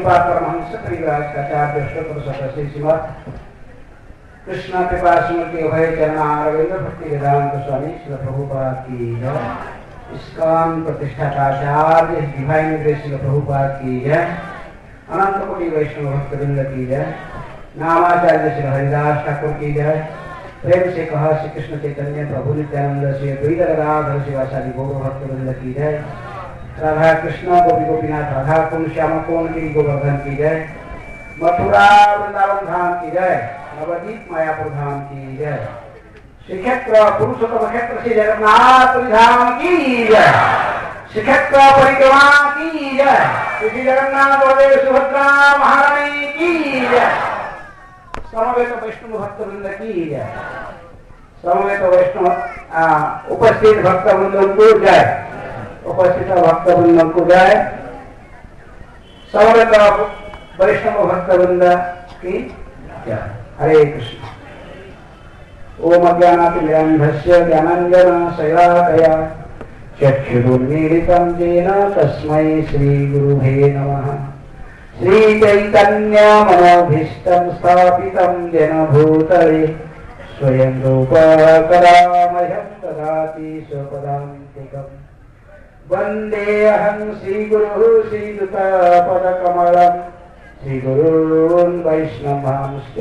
श्रीपाद परमहंस परिव्राजकाचार्य स्तोत्र सदस्य श्रीमद कृष्ण कृपा स्मृति अभय चरण रविंद्र भक्ति वेदांत स्वामी श्री प्रभुपाद की जय। इस्कॉन प्रतिष्ठाचार्य डिवाइन ग्रेस श्री प्रभुपाद की जय। अनंत कोटि वैष्णव भक्तवृंद की जय। नामाचार्य श्री हरिदास ठाकुर की जय। प्रेम से कहा श्री कृष्ण चैतन्य प्रभु नित्यानंद श्री द्वैत गदाधर शिवासादि गौर भक्तवृंद की जय। राधा कृष्ण गोपी गोपीनाथ राधा कुंड श्याम कौन गिरी गोवर्धन की जय। मथुरा वृंदावन धाम की जय। नवदीप मायापुर धाम की जय। श्री क्षेत्र पुरुषोत्तम क्षेत्र श्री जगन्नाथ धाम की जय। श्री क्षेत्र परिक्रमा की जय। श्री जगन्नाथ बलदेव सुभद्रा महारानी की जय। समवेत वैष्णव भक्तवृंद की जय। समवेत वैष्णव उपस्थित भक्तवृंद को जय। उपस्थित भक्तवृंद को जय। समवेत वैष्णव भक्तवृंद की जय। हरे कृष्ण। ओम अज्ञानातिमिरन्धस्य ज्ञानाञ्जनशलाकया चक्षुरुन्मीलितं येन तस्मै श्रीगुरुवे नमः। श्रीचैतन्यमनोभीष्टं स्थापितं येन भूतले स्वयं रूपा कदा मह्यं ददाति स्वपदान्तिकम्। वन्देऽहं श्रीगुरुः श्रीयुतपदकमलं श्रीगुरून् वैष्णवांश्च।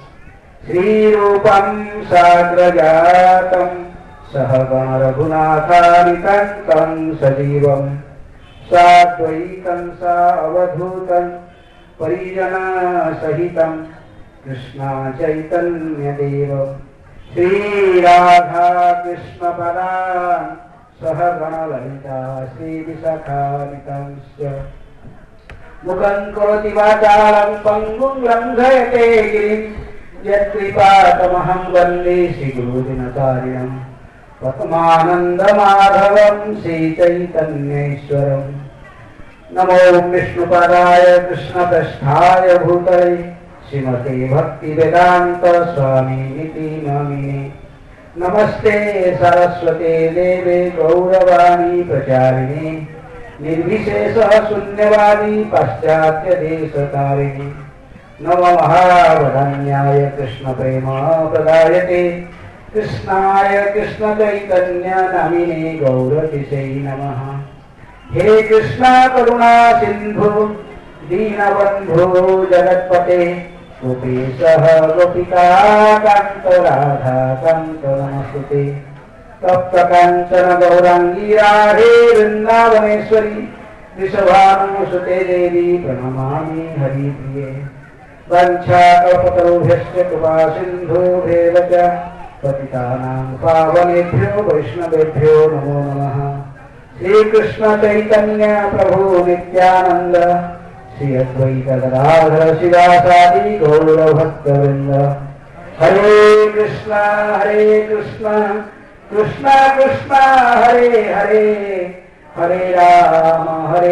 श्रीरूपं साग्रजातं सहगण रघुनाथानितं सजीवं साद्वैतं सावधूतं परिजनसहितं कृष्ण चैतन्यदेवं श्रीराधा कृष्णपदान् सहगण ललिता श्रीविशाखानितंश्च। मुखं करोति वाचालं पङ्गुं लङ्घयते गिरिं यत्कृपातमहं वन्दे श्रीगुरुदिनकारिणं पद्मानन्दमाधवं श्रीचैतन्येश्वरम्। नमो विष्णुपदाय कृष्णपृष्ठाय भूतले श्रीमते भक्तिवेदान्त स्वामिनिति नामिने। नमस्ते सरस्वते देवे गौरवाणी प्रचारिणे निर्विशेष शून्यवादी पाश्चात्य देशतारिणी। नमो महावदन्याय कृष्ण प्रेम प्रदायते कृष्णाय कृष्ण चैतन्य नामिने गौरतिशै नमः। हे कृष्ण करुणा सिंधु दीनबंधु जगत्पते गोपीशः गोपिका कांत राधा कांत नमस्ते। तप्त कांचन गौरांगी राधे वृंदावनेश्वरी वृषभानुसुते देवी प्रणमामि हरिप्रिये। वंशाकल्पतरुभ्यश्च कृपा सिन्धुभ्येव च पतितानां पावनेभ्यो वैष्णवेभ्यो नमो नमः। श्रीकृष्ण चैतन्य प्रभु नित्यानंद श्री अद्वैत गदाधर शिवासादि गौर भक्तवृंद। हरे कृष्ण कृष्ण कृष्ण हरे हरे हरे राम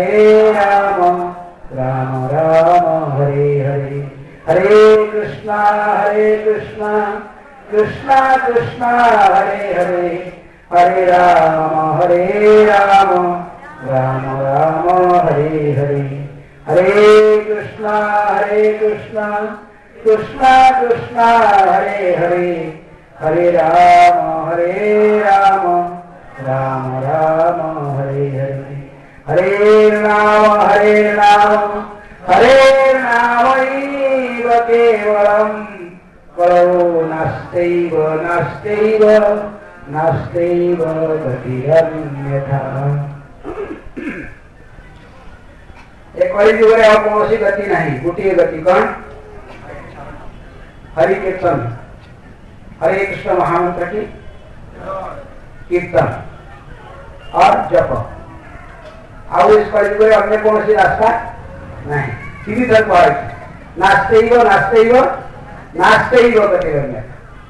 राम राम हरे हरे। हरे कृष्ण कृष्ण कृष्ण हरे हरे हरे राम राम राम हरे हरे। हरे कृष्ण कृष्ण कृष्ण हरे हरे हरे राम राम राम हरे हरे। हरे नाम केवलम कलौ नास्त्यैव गतिरन्यथा। एक कलिजुगरे और कौन सी गति नहीं, गोटे गति कौन? हरि कीर्तन, हरे कृष्ण महामंत्र की कीर्तन और जप। और इस कलिजुगरे अन्य कौन सी रास्ता नहीं। सीधी तरफ नास्त्यैव गतिरन्यथा।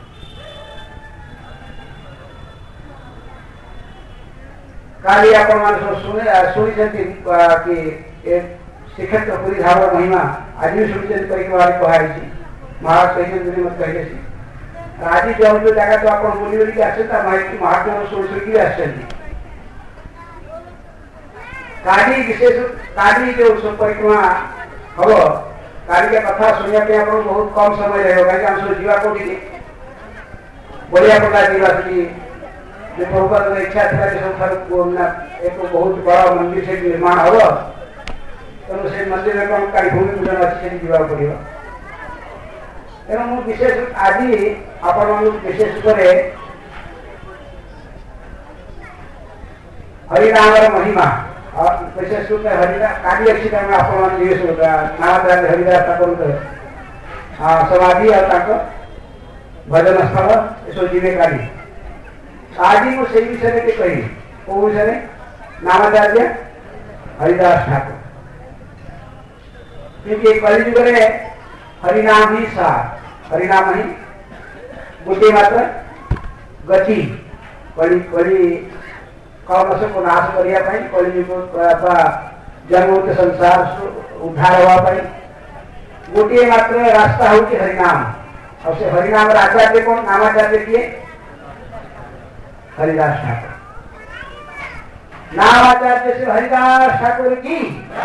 काली आपण मान शुणी कि श्रीक्षेत्र पुरी धाम महिमा आज भी शुणी परिक्रमा कहुई महाराज कही मत कहे। आज जो जगह तो आप बोली बोलिक महात्मा शुणी आस काली जो परिक्रमा हम कालिका कथा शुणा आप बहुत कम समय रहा कहीं आम सब जीवा कौटी बढ़िया प्रकार जीवा जो प्रभुपाद इच्छा था कि सब एक बहुत बड़ा मंदिर से निर्माण हम तेणु से मंदिर में कौन का भूमि पूजन अच्छे से जीवा पड़ो तेणु मुझे विशेष आज आपण विशेष रूप हरिनाम महिमा और विशेष रूप में हरिदास काली अच्छी में आप निवेश नाम हरिदास समाधि और भजन स्थल ये सब जीवे काली आज मुझे विषय में कही कौ विषय नामाचार्य हरिदास ठाकुर क्योंकि कलिजुग में हरिनाम ही सार हरिनाम ही गोटे मात्र गति कली कली कलमश को नाश करने कलिजुग जन्म संसार उद्धार होगापी गोटे मात्र रास्ता हूँ हरिनाम और से हरिनाम आचार्य कौन नामाचार्य किए हरिदास ठाकुर नामाचार्य से हरिदास ठाकुर की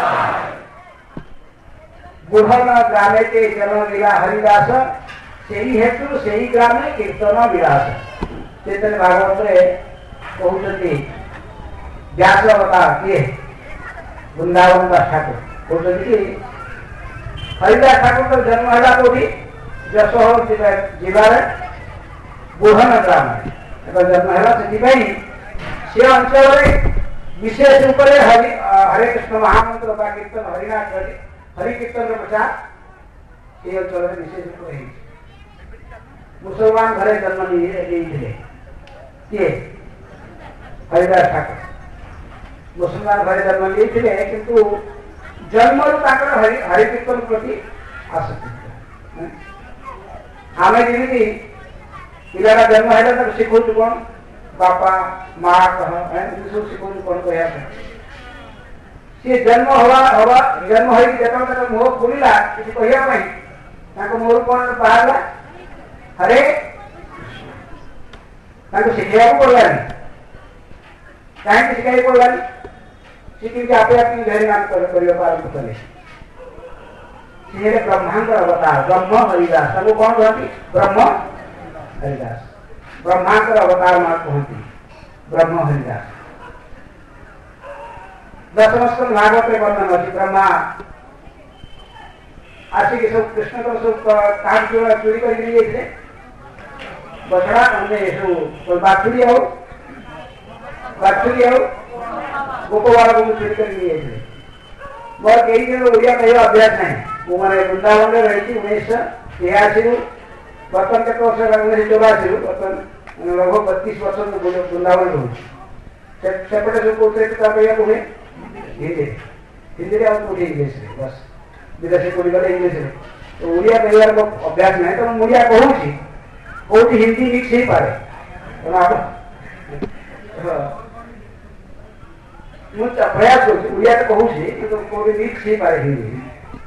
बुढ़न ग्रामे के जन्म मिला हरिदास से ही हेतु से ही ग्रामे कीर्तन विलास चैतन्य भागवत कहते व्यास अवतार किए वृंदावन दास ठाकुर कहते कि हरिदास ठाकुर का जन्म है कौटी जशोहर जिलार बुढ़न ग्राम जन्म है से अंचल विशेष रूप से हरे कृष्ण महामंत्र का कीर्तन हरिनाथ हरि कीर्तन प्रचार ये अंचल विशेष रूप से मुसलमान घरे जन्म नहीं किए हरिदास ठाकुर मुसलमान घरे जन्म नहीं किंतु जन्म हरि कीर्तन प्रति आसक्ति आम जमी पिला जन्म है शिखु कौन बापा माँ कह सब शिखु कौन कह सी जन्म हवा जन्म हो मुह खोलला किसी कहना मुह कौन बाहर हरे शिखा पड़ानी कहीं शिखाई पड़ानी शिखी आपे आप हरिनाम आरंभ कले ब्रह्मांड अवतार ब्रह्म हरिदास सब कौन कहती ब्रह्म हरिदास ब्रह्मांड अवतार मां कहती ब्रह्म हरिदास दशम स्कंद भागवत वर्णन अच्छी ब्रह्मा आसिक सब कृष्ण को सब काट चोरी कर बछड़ा सब बाछुरी हो गोपवाड़ को चोरी कर मोर कई दिन ओडिया कहवा अभ्यास नहीं मैंने वृंदावन में रही 1983 बर्तन के वर्ष 1984 बर्तन लगभग 32 वर्ष वृंदावन रोचे सेपटे सब कहते कहवा कहे हिंदी हिंदी कौटे इंग्लीश बस विदेशी कोड़ी गले इंग्लीश तो ओडिया कहवार अभ्यास नहीं तो मुझे कहूँ कौटी हिंदी मिक्स हो पाए प्रयास करिया तो कहूँ तो कौटी मिक्स हो पाए हिंदी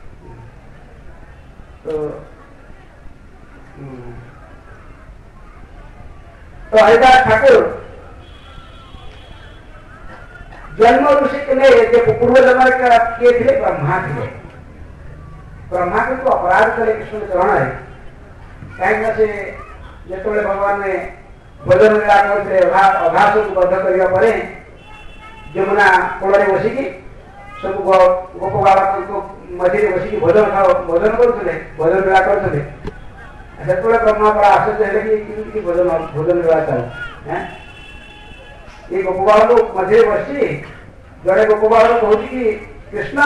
तो हरिदास ठाकुर जन्म ऋषि में पूर्व जन्म किए थे ब्रह्मा थे ब्रह्मा के तो अपराध करे कृष्ण चरण है कहीं से जो भगवान ने भोजन करते अभास को बद्ध करने जमुना कूल बसिकी सब गोप बालक मझे बसिकी भोजन भोजन करुले भोजन मेला करते से ब्रह्मा बड़ा आश्चर्य है कि भोजन भोजन मेला चल ये गोप बालक मझे बसी जड़े गोप बालक कहूँ कि कृष्ण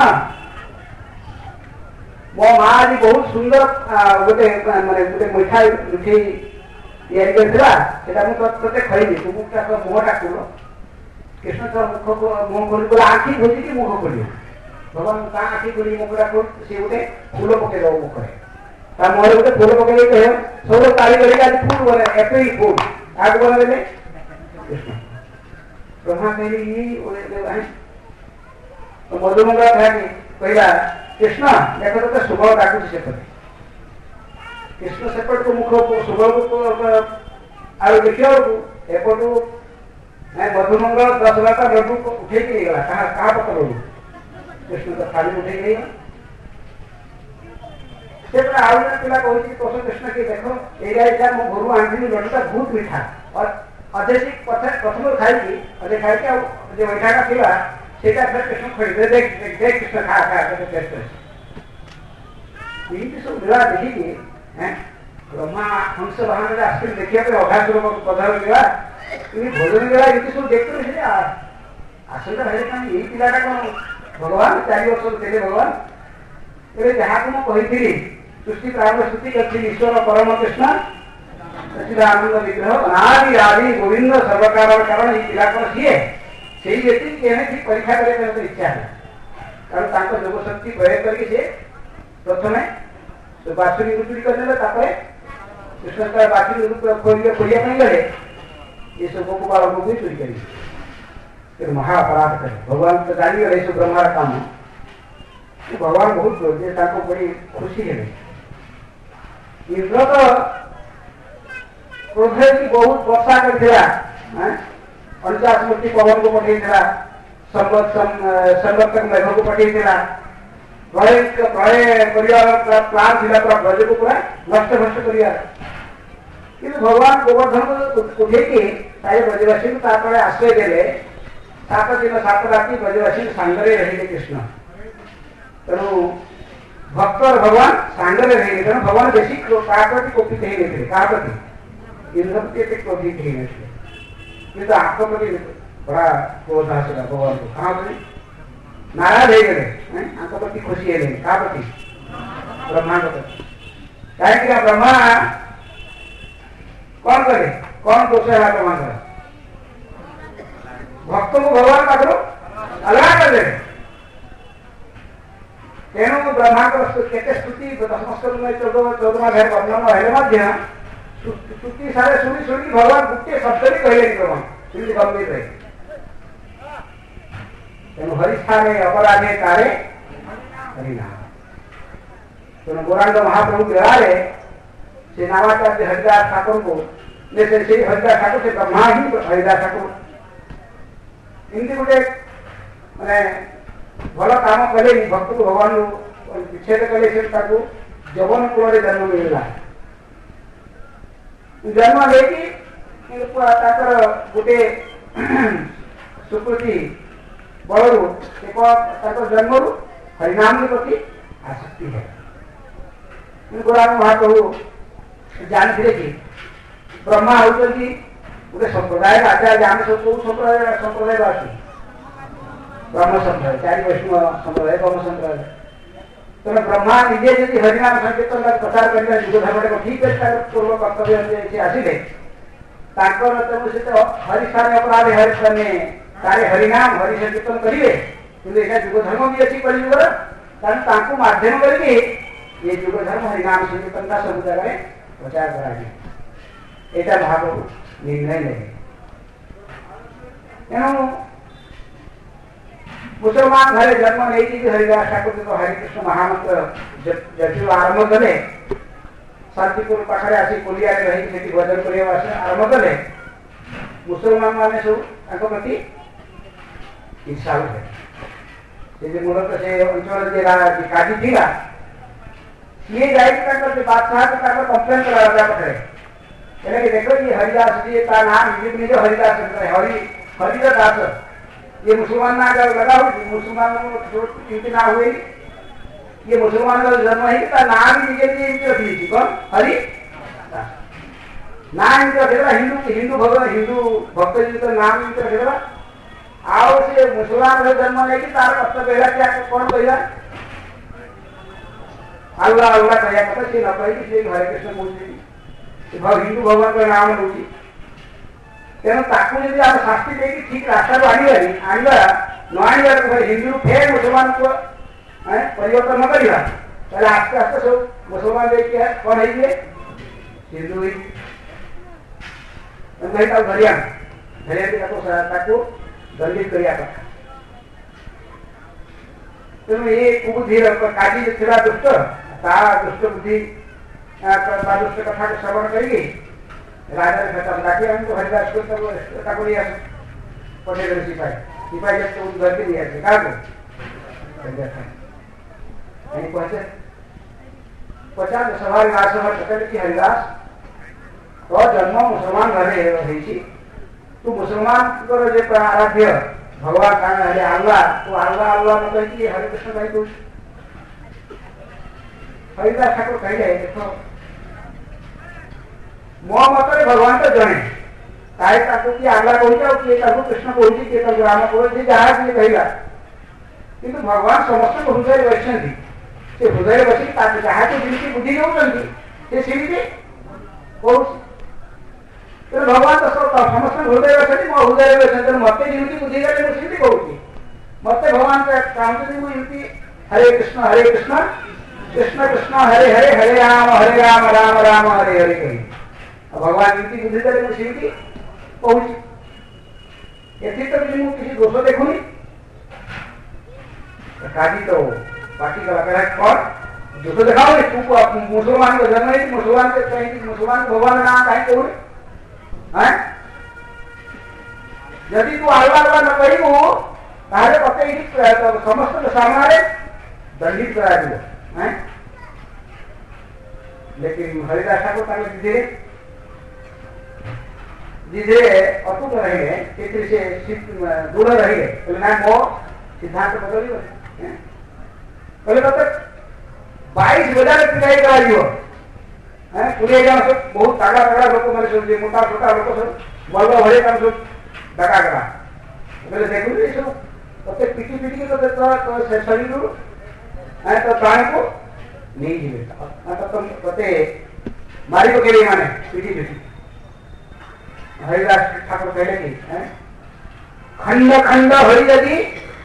मो माँ आज बहुत सुंदर गोटे माने गोटे मिठा मिठी या ते खरीदी तू मुहटा खोल कृष्ण तो मुख मुह खोल आखि खोजी कि मुख खोल भगवान का आखि खोली मुखटा खोल सी गोटे फूल पकईद मुखे मुहर गोटे फूल पकई कह सब ताली कर फूल बने एपी फूल क्या बने कृष्ण ब्रह्मा कहली मधुमंगला कहला कृष्ण देख तो सुबह डाकुच सेपटे कृष्ण सेपट को मुख सुबह को आउ देखा एपटू मधुमंगल 10 लाख लड्डू को उठे गला क्या पकड़ कृष्ण तो खाली उठे गई से आउ जन पिला कहती कौश कृष्ण की देखो ये मो घर आनी लड्डूटा बहुत मीठा और अधे प्रथम खाई अधे खाई जो मीठाटा था सेटा फिर कृष्ण खोई देख देख कृष्ण खा खा टेस्ट सब लीला देखिए ब्रह्मा हंस वाहन आस देखा अघासुर बधार लीला भोजन लीला ये सब देखते आसंता भाई कहीं यही पिलाटा कौन भगवान 4 वर्ष थे भगवान ये जहाँ को मुझे सृष्टि प्रारंभ स्तुति कर ईश्वर परम कृष्ण सचिदानंद विग्रह अनादि आदि गोविंद सर्वकार कारण ये पिला कौन सीए से व्यक्ति कहने की परीक्षा करने की इच्छा है कारण जोग शक्ति प्रयोग करके प्रथम बाछुरी गुटुरी करने कृष्ण का बाछुरी खोलिया गले ये सब गोपाल को भी चोरी करेंगे फिर महाअपराध करे भगवान तो जानी गए सब ब्रह्मार काम तो भगवान बहुत बड़ी खुशी है इंद्र तो क्रोध की बहुत वर्षा कर 50 मूर्ति पवन को पठेगा संवर्तक मेघ को पठेगा प्रलय प्लान थी पूरा ब्रज को पूरा नष्ट भ्रष्ट कर भगवान गोवर्धन उठेकी ब्रजवासी को आश्रय देले 7 दिन 7 राति ब्रजवासी सांगरे रही कृष्ण तेणु भक्त और भगवान सांगरे रही तेणु भगवान बेसी प्रति कोपित होते क्या प्रति इंद्र प्रति क्रोधित होते किंतु आप प्रति बड़ा क्रोध आसला भगवान को कहाँ प्रति नाराज हो गए आप प्रति खुशी है क्या प्रति ब्रह्मा प्रति कहीं ब्रह्मा कौन करे कौन दोष है ब्रह्मा का भक्त को भगवान पाखर अलग कर दे तेणु ब्रह्मा के स्तुति दशमस्कर 14 अध्याय वर्णन है स्तुति सारे शुणी शुणी भगवान गोटे शब्द भी कहले ब्रह्मा गंभीर रहे तेणु हरिस्थाने अपराधे कारे हरिनाम तेणु गौरांग महाप्रभु विहारे से नामाचार्य हरिदास ठाकुर को से हरिदास ठाकुर से ब्रह्मा ही हरिदास ठाकुर इनकी गोटे माने भल काम कले भक्त को भगवान विच्छेद कले से जवन कूल जन्म मिलला जन्म लेकिन गोटे सुकृति बलू एक जन्म हरिनाम के प्रति आसक्ति है गौरांग महाप्रभु जानते कि ब्रह्मा होती गोटे संप्रदाय आचार्य आम सब संप्रदाय आसू ब्रह्म संप्रदाय 4 वैष्णव संप्रदाय ब्रह्म संप्रदाय तेना ब्रह्मा निजे यदि हरिनाम संकीर्तन का प्रचार करने युग धर्म को ठीक पूर्व कर्तव्य आसिले तेणु से हरिस्थान अपराध हरिस्थाने तारे हरिनाम हरि संकीर्तन करेंगे कि युग धर्म भी अच्छी कलयुगर कारण माध्यम करके ये युग धर्म हरिनाम संकीर्तन का सब जगह प्रचार कराए यहाँ महाप्रभु निर्णय लेंगे तेणु मुसलमान घरे जन्म नहीं हरिदास ठाकुर जो हरिकृष्ण महामंत्र जब आरंभ कले शांतिपुर पाखे आसी कोलिया रही भजन कर आरंभ कले मुसलमान मैंने सब प्रति ईर्षा हुए मूलतः से अंचल काजी थी सी जाकर बादशाह कंप्लेन करा राजा पाखे देखो ये हरिदास जी का नाम निज हरिदास हरिदास ये मुसलमान ना अगर लगा हुई मुसलमान चिंता ना हुई ये मुसलमान का जन्म है नाम ही निजे रखी थी कौन हरि ना हिंदू हिंदू भगवान हिंदू भक्त जी का नाम रखेगा आओ से मुसलमान का जन्म नहीं तार कर्तव्य है क्या कौन कहला अल्लाह अल्लाह कह कथा से न कही हरे कृष्ण पूछ हिंदू भगवान का नाम लूची तेणु ताकू यदि आप शास्ति देकी ठीक रास्ता को आनवा न आनवा हिंदू फेर मुसलमान को परिवर्तन न करवा ताले आस्ते आस्ते सब मुसलमान देखिए कौन है हिंदू धरिया दंडित करिया तेणु ये कुबुद्धि काजी थिला दुष्ट ता दुष्ट बुद्धि दुष्ट कथा को श्रवण करी राजा डाके हमको हरिदास को पढ़े सिपाही जब घर के दिया क्या को पहुंचे पचास सवारी राजसभा कि हरिदास तो जन्म मुसलमान घरे रही तू मुसलमान जो आराध्य भगवान का हरे आल्ला तो आल्ला आल्ला न कही हरे कृष्ण कही कुछ हरिदास ठाकुर कही देख मो मत भगवान तो जड़े ताई कि आल्ला कहूँ किए कृष्ण कहूँ किए राम कहूँ जहाँ किए कहला कि भगवान समस्त हृदय बसती से हृदय बसी जहाँ को जिनकी बुद्धि नौकरी सेमती कहूँ भगवान तो समस्त हृदय बसती मो हृदय बसती मत जमी बुद्धि गले मुझे कहूँ मत भगवान चाहते मुझे हरे कृष्ण कृष्ण कृष्ण हरे हरे हरे राम राम राम हरे हरे कही भगवान जमी बुद्धि गले मुझे कहूँ एथी तो मुझे किसी दोष देखुनी काजी तो पार्टी का लगा कौन दोष दिखाओ तू मुसलमान को जन्म नहीं मुसलमान के कहीं मुसलमान भगवान का नाम कहीं कहूँ यदि तू आल्ला आल्ला न कहू तारे पते समस्त सामने दंडित करा दियो लेकिन हरिदास ठाकुर धीरे धीरे अटूट रहे से दूर रहे ना मो सिद्धांत बदल कहले तक 22 बजे पिटाई करा पुलिया जन सब बहुत तगड़ा तगड़ा लोक मैंने सब मोटा छोटा लोक सब बल भरे काम सब डका करा बोले देखो ये सब तते पिटी पिटी के तो शरीर तो प्राण को नहीं जीवे तो तते मारी को के माने पिटी पिटी हरिदास ठाकुर कहले कि खंड खंड होई यदि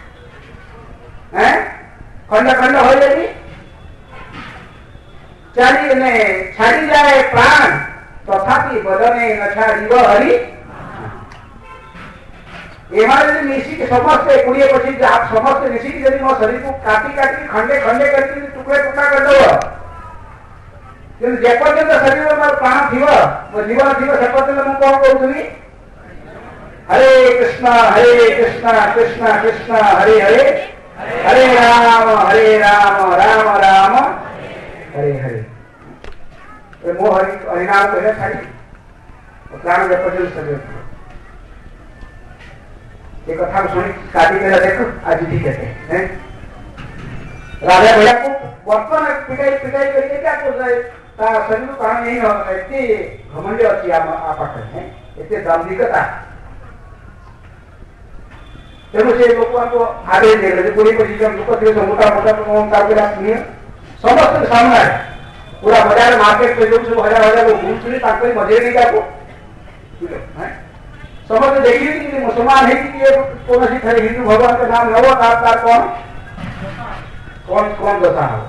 खंड खंड होई यदि छाड़ी जाए प्राण तथापि बदने न छाड़ीब हरि एमारे मिसिक समस्ते 20-25 आप समस्ते मिसिक यदि मो शरीर को काटी काटी खंडे खंडे करके टुकड़े टुकड़ा कर दो कि जेपर्यंत शरीर में मोर प्राण थी मो जीवन थी सेपर्यंत मु कौन कहूँ हरे कृष्ण कृष्ण कृष्ण हरे हरे हरे राम राम राम हरे हरे मो हरिनाम कहने छाड़ी प्राण जेपर्यंत शरीर ये कथा शुणी शादी मेरा देखो आज ठीक है राजा भैया को वर्तमान पिटाई पिटाई करके क्या कर रहा है शरीर प्राण नहीं होता इतने घमंड अच्छी पाखे है इतने दाम्भिकता तेणु से लोक को आदेश दे रहे 20-25 लोक थे मोटा मोटा समस्त सामने पूरा बाजार मार्केट पे जो सब हजार लोग घूमते मजे नहीं जाको समझ देखिए कि मुसलमान है कि कौन सी थे हिंदू भगवान का नाम नव कौन कौन कौन दशा हो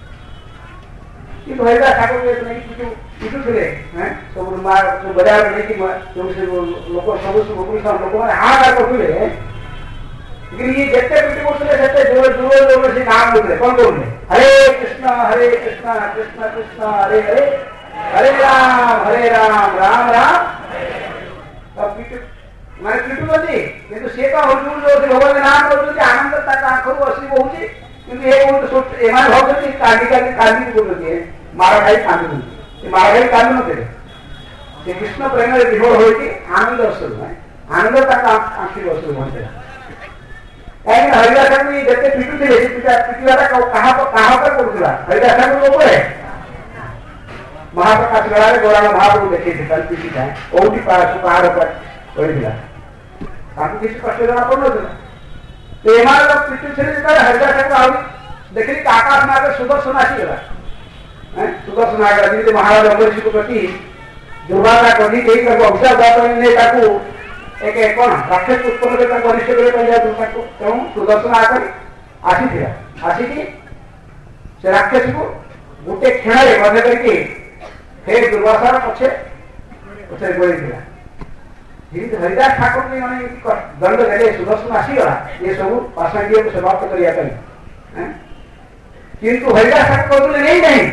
हरिदास ठाकुर पिटू थे सब बाजार में लोक सब लोक मैंने हाहाकार करते लेकिन ये जिते पिटी करते जोर जोर जोर से नाम बोलते कौन बोलते हरे कृष्ण कृष्ण कृष्ण हरे हरे हरे राम राम राम पिटू मैंने पिटू नहीं किंतु से का हुजूर जो भगवान नाम बोलते आनंद तक आंखों असली बोलते किंतु ये बोलते सोच एमान होते कांडी कांडी कांडी बोलते मारा खाई कांडी मारा खाई कांडी नते से कृष्ण प्रेम रे विभोर होती आनंद असुर है आनंद तक आंखी असुर बोलते कहीं हरिदास ठाकुर जिते पिटू थे पिटुआटा कहा पर पड़ूला हरिदास ठाकुर लोग है महाप्रकाश गला गौरांग महाप्रभु देखे थे कल पिटी था ओटी पहाड़ पर पड़ा किसी कष्ट जना पड़ना तो एमार पिटू छे हरिदास ठाकुर आ देखली आकाश में सुदर्शन आसीगला सुदर्शन आगला जमी महाराज अम्बरीश को प्रति दुर्भागा कभी अभिशाप दाता एक कौन राक्षस उत्पन्न करता अनिष्ट कर सुदर्शन आकर आसी से राक्षस को गोटे क्षण बंध करके फिर दुर्वासार पछे पछे गोली हरिदास ठाकुर ने माने दंड देले सुदर्शन आसीगला ये सब पाषाणीय को समाप्त करने किंतु हरिदास ठाकुर कहते नहीं नहीं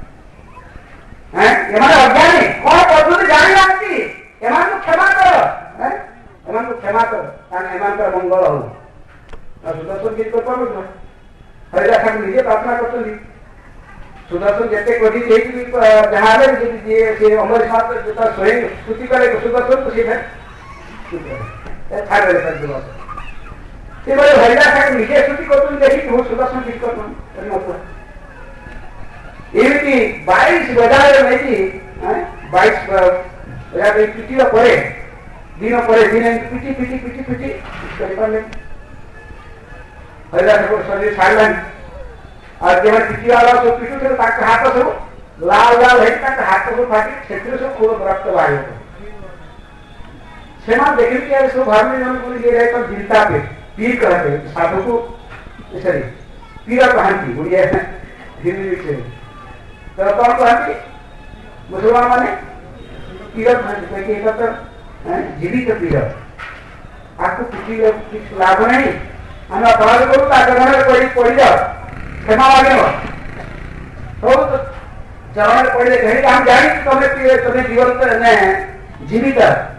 अज्ञानी कौन पद्धति जानी आती क्षमा कर क्षमा कर मंगल हो सुदर्शन गीत कर हरिदास ठाकुर निजे प्रार्थना कर सुदर्शन जिते कोठी जेकी जहां रे जे अमर साथ जो स्वयं स्तुति करे सुदर्शन तो सीधे थारे कर दियो ते बड़े हरिदास का निजे स्तुति को तुम देखी वो सुदर्शन ठीक कर मतलब एमिति 22 बजारे नहीं थी 22 बजा के पिटी परे दिन पिटी कर पाले हरिदास को शरीर छाड़लन और जब पिटी वाला सब पिटू थे ताक हाथ सब लाल लाल है ताक हाथ सब फाटी क्षेत्र सब खूब रक्त बाहर सेना देखिए कि सब भाव में जन बोली गए तो जिंदा पे पीर कहते साधु को सॉरी पीरा कहती बुढ़िया हिंदी से तो कौन कहती मुसलमान माने पीरा कहती कि तो जीवित पीरा आपको किसी लाभ नहीं हम अपराध करूँ ताकि पड़ी जाओ क्षमा मांगे तो चरण पड़े कहीं हम जानी तुम्हें जीवन जीवित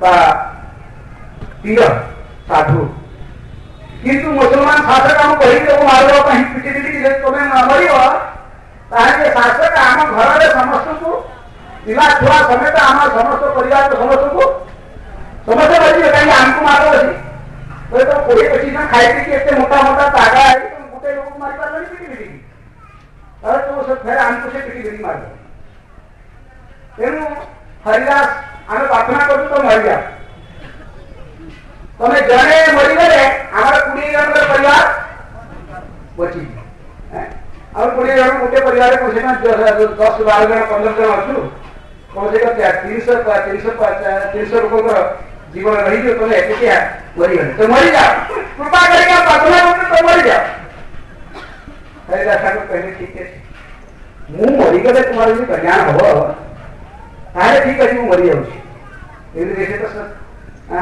पीर साधु किंतु मुसलमान शासक आम कही मारवा पिटी पिटी तुम्हें मर शासक आम घर समस्त को पिला छुआ समेत आम समस्त परिवार समस्त को समस्त मर कहीं आमको मार तो कोई पची खाई पी मोटा मोटा तागा है तुम गोटे लोग मारी पार पिटी पिटी तो सब फिर आमको से पिटी पिटी मार तेणु हरिदास आम प्रार्थना करूँ तो मर जा तुम्हें जड़े मरीगले आम 20 जन परिवार बची आम 20 जन गोटे परिवार कम से कम 10-12 जन 15 जन अच्छु कम से कम 300 लोक जीवन रही तुम्हें एतिया मरीगले तो मरी जाओ कृपा करके प्रार्थना करूँ तो मरी जाओ हरिदास ठाकुर कहले ठीक है मु मरीगले तुम्हारे जो कल्याण हम ताले ठीक अच्छे मुझे मरी जाऊँगी देखे तो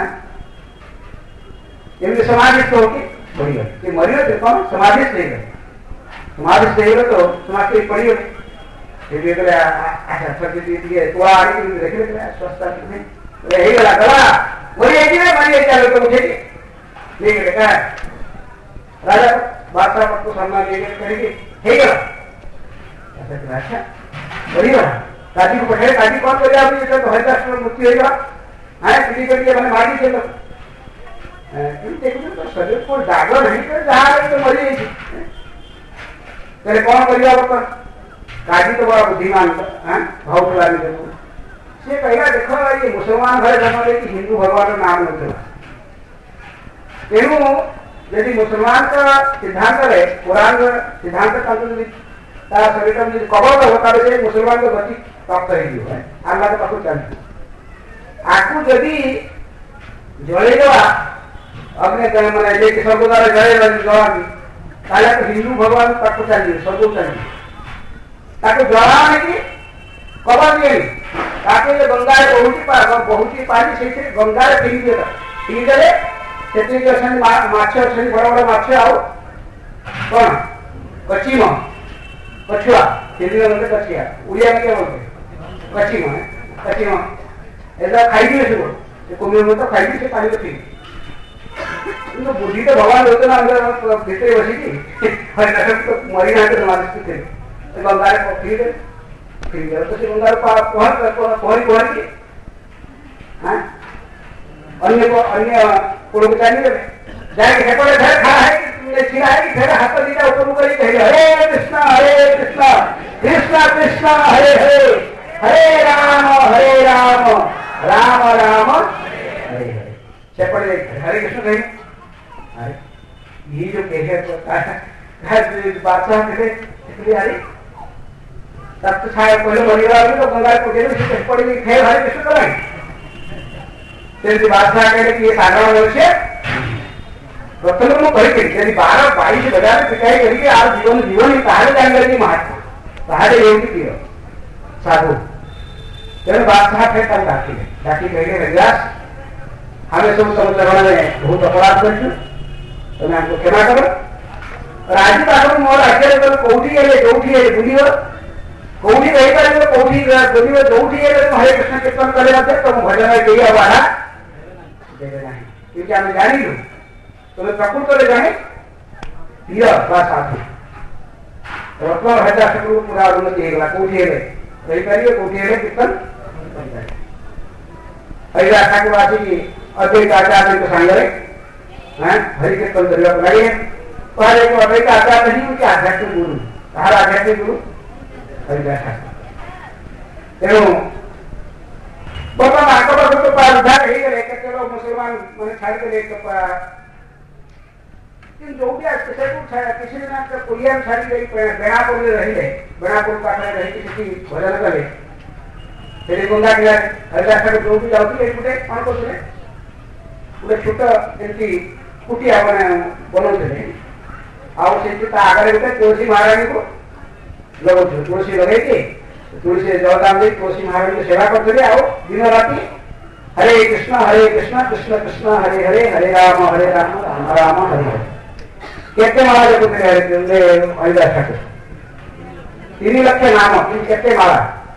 एमती समाधिस्थ होगी मरीगले मरीगले कौन समाधिस्थ नहीं गए समाधिस्थ नहीं गए तो समाज के पड़ी गए अच्छा तो आगे देखे स्वस्थ गला गला मरी मरी लोग मुझे नहीं गए क्या राजा बादशाह को सम्मान लेके अच्छा मरीगला काजी को पठाए काजी कौन कर तो हरिदास मृत्यु होगा हाँ पीढ़ी करके मैंने मारी थे तो शरीर को दाग नहीं कर जहाँ तो मरी तेरे कौन कर काजी तो बड़ा बुद्धिमान भाव खिलाने देखो से कहला देखो ये मुसलमान घर जन्म ले कि हिंदू भगवान नाम नहीं तेणु यदि मुसलमान का सिद्धांत है कुरान सिद्धांत शरीर कबल होता है मुसलमान को गति प्राप्त है आल्ला के पास चलती आपको जदि जड़ेदेवा अग्नि मैंने स्वर्ग द्वारा जड़े जलानी तो हिंदू भगवान पाक चलिए स्वर्ग चलिए जलाने की कबर दिए गंगार बहुटी पानी से गंगार फिंगदेले माछ अच्छे बड़ बड़ माछ आउ कौन कचिम कछुआ हिंदी में बोलते कछिया उड़िया में क्या बोलते कचिम ऐसा खाई दिए सब कुम्भी में तो खाई दी से पानी को पी तो बुद्धि तो भगवान होते ना अंदर भीतर बसी थी तो मरी ना समाधि थे गंगार फिर तो से गंगार पहरी के अन्य पुरोचारी जाएंगे हेपड़े घर खड़ा है छिड़ा है कि फेरा हाथ दीटा ऊपर मुकर कहे हरे कृष्णा कृष्णा कृष्णा हरे हरे हरे राम राम राम हरे हरे सेपड़े हरे कृष्ण कहे अरे ये जो कहे बादशाह कहे इसलिए हरे तब तो छाया पहले मरीगा तो गंगा को सेपड़े खेल हरे कृष्ण करें तेरे बादशाह कहे कि ये साधारण मनुष्य प्रथम को कही 12-22 बजारे पिटाई करके आज जीवन ही तारे जाएंगे महात्मा तारे योगी प्रिय साधु तेरे बादशाह फिर तक डाकी कहे हरिदास हमें सब समझ में बहुत अपराध कर हमको क्षमा करो और आज पास मोर आचार्य कौटी बुझ कौटी रही पारे कौटी बुझ कौटी हरे कृष्ण कीर्तन करे तुम भजन कही बाधा देवे ना क्योंकि आम जानी तुम्हें प्रकृत जाने प्रिय साधु वर्तमान हरिदास ठाकुर पूरा उन्नति होगा कौटी हेले रही पारे कौटी हेले कीर्तन हरिदास ठाकुर आसिक अद्वैत आचार्य सांगे हरि कीर्तन करने लगे पहले अद्वैत आचार्य नहीं उनके आध्यात्मिक गुरु कहा आध्यात्मिक गुरु हरिदास ठाकुर तेणु बर्तमान आखपाख तो उद्धार हो गए केत लोग मुसलमान मैंने छाड़े जो भी किसी दिन कोरिया छाड़ी गई बेणापुर रही बेणापुर पाखे रही किसी भजन कले फिर गंगा किनारे हरिदास ठाकुर जो भी जाऊँगी गोटे कौन करें गोटे छोट एमती कुटिया मैंने बनाते आगे गोटे तुलसी महाराणी को लगा तुलसी लगे तुलसी जलदान दे तुलसी महाराणी को सेवा करते दिन राति हरे कृष्ण कृष्ण कृष्ण हरे हरे हरे राम राम राम हरे हरे केते माला जपुते हरिदास ठाकुर 3 लाख नाम केते माला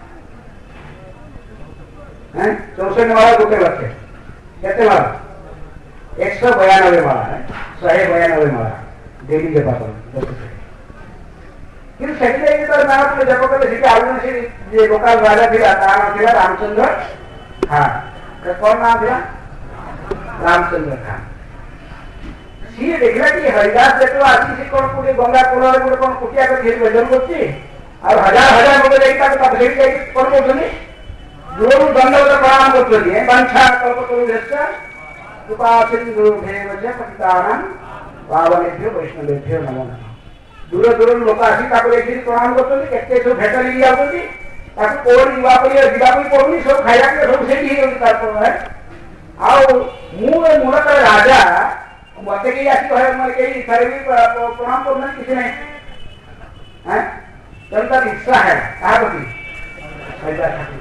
64 माला गोटे लक्ष केते माला 192 माला 192 माला देवी जपा कि नाम जप कले आउन से लोकल राजा थी नाम थी रामचंद्र खान कौन नाम था रामचंद्र खान सी देखला कि हरिदास जो आसी से कौन गोटे गंगा कूल गोटे कौन कुटिया भजन कर हजार हजार लोग जाइए कौन कर गुरु दंडवत प्रणाम कर वंशा कल्पतरुभ्यश्च कृपा सिंधुभ्येव च पतितानां पावनेभ्यो वैष्णवेभ्यो नमो नमः दूर दूर लोक आसी देखिए प्रणाम करते सब भेट लगी जाती कौन जावाई पड़ूनी सब खाया सब से मूलत राजा मत कहीं आसी कहीं थे भी प्रणाम करना किसी नहीं तेनाली ईर्षा है क्या प्रति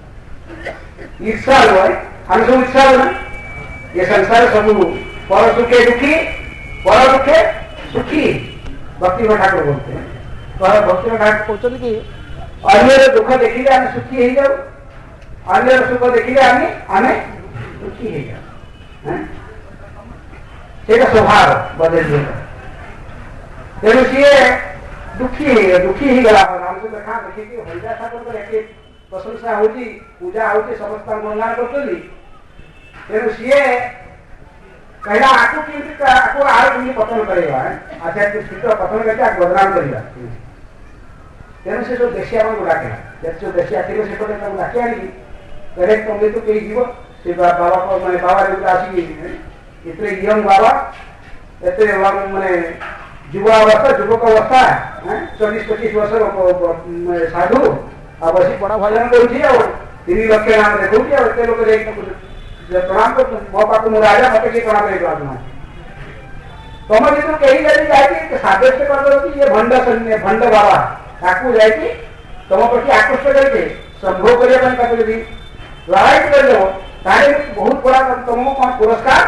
ईर्षा हुआ हम सब ईर्षा हुआ ये संसार सब पर सुखे दुखी पर दुखे सुखी भक्ति ठाकुर बोलते हैं तो भक्ति ठाकुर कहते कि अन्य दुख देखिले आम सुखी हो जाऊ अन्य सुख देखिले आम दुखी हो जाऊ से स्वभाव बदल तेणु सी दुखी ही गला रामचंद्र खान देखिए हरिदास ठाकुर एटे प्रशंसा होती पूजा होती समस्त गुणगान कर तेणु सी कहला आपको केमती पतन करेगा आध्यात्मिक स्थिति पतन करके बदनाम करवा तेणु से जो देशिया को डाके जो देशिया थे से डाके आनी पहले तुम्हें तो कहीं जीव से बाबा को मैंने बाबा जो आसिक इतने यंग बाबा इतने मैंने युवावस्था युवक अवस्था 40-25 वर्ष साधु आ बस बड़ा भजन कर 3 लाख नाम देखा लोग प्रणाम कर मो पाक मो राजा मत किए प्रणाम कर तुम जो कहीं जाए साब्यस्त कर ये भंड बाबा ताकू जाए तुम प्रति आकृष्ट करके संभोग करने लड़ाई कर बहुत बड़ा तुमको कौन पुरस्कार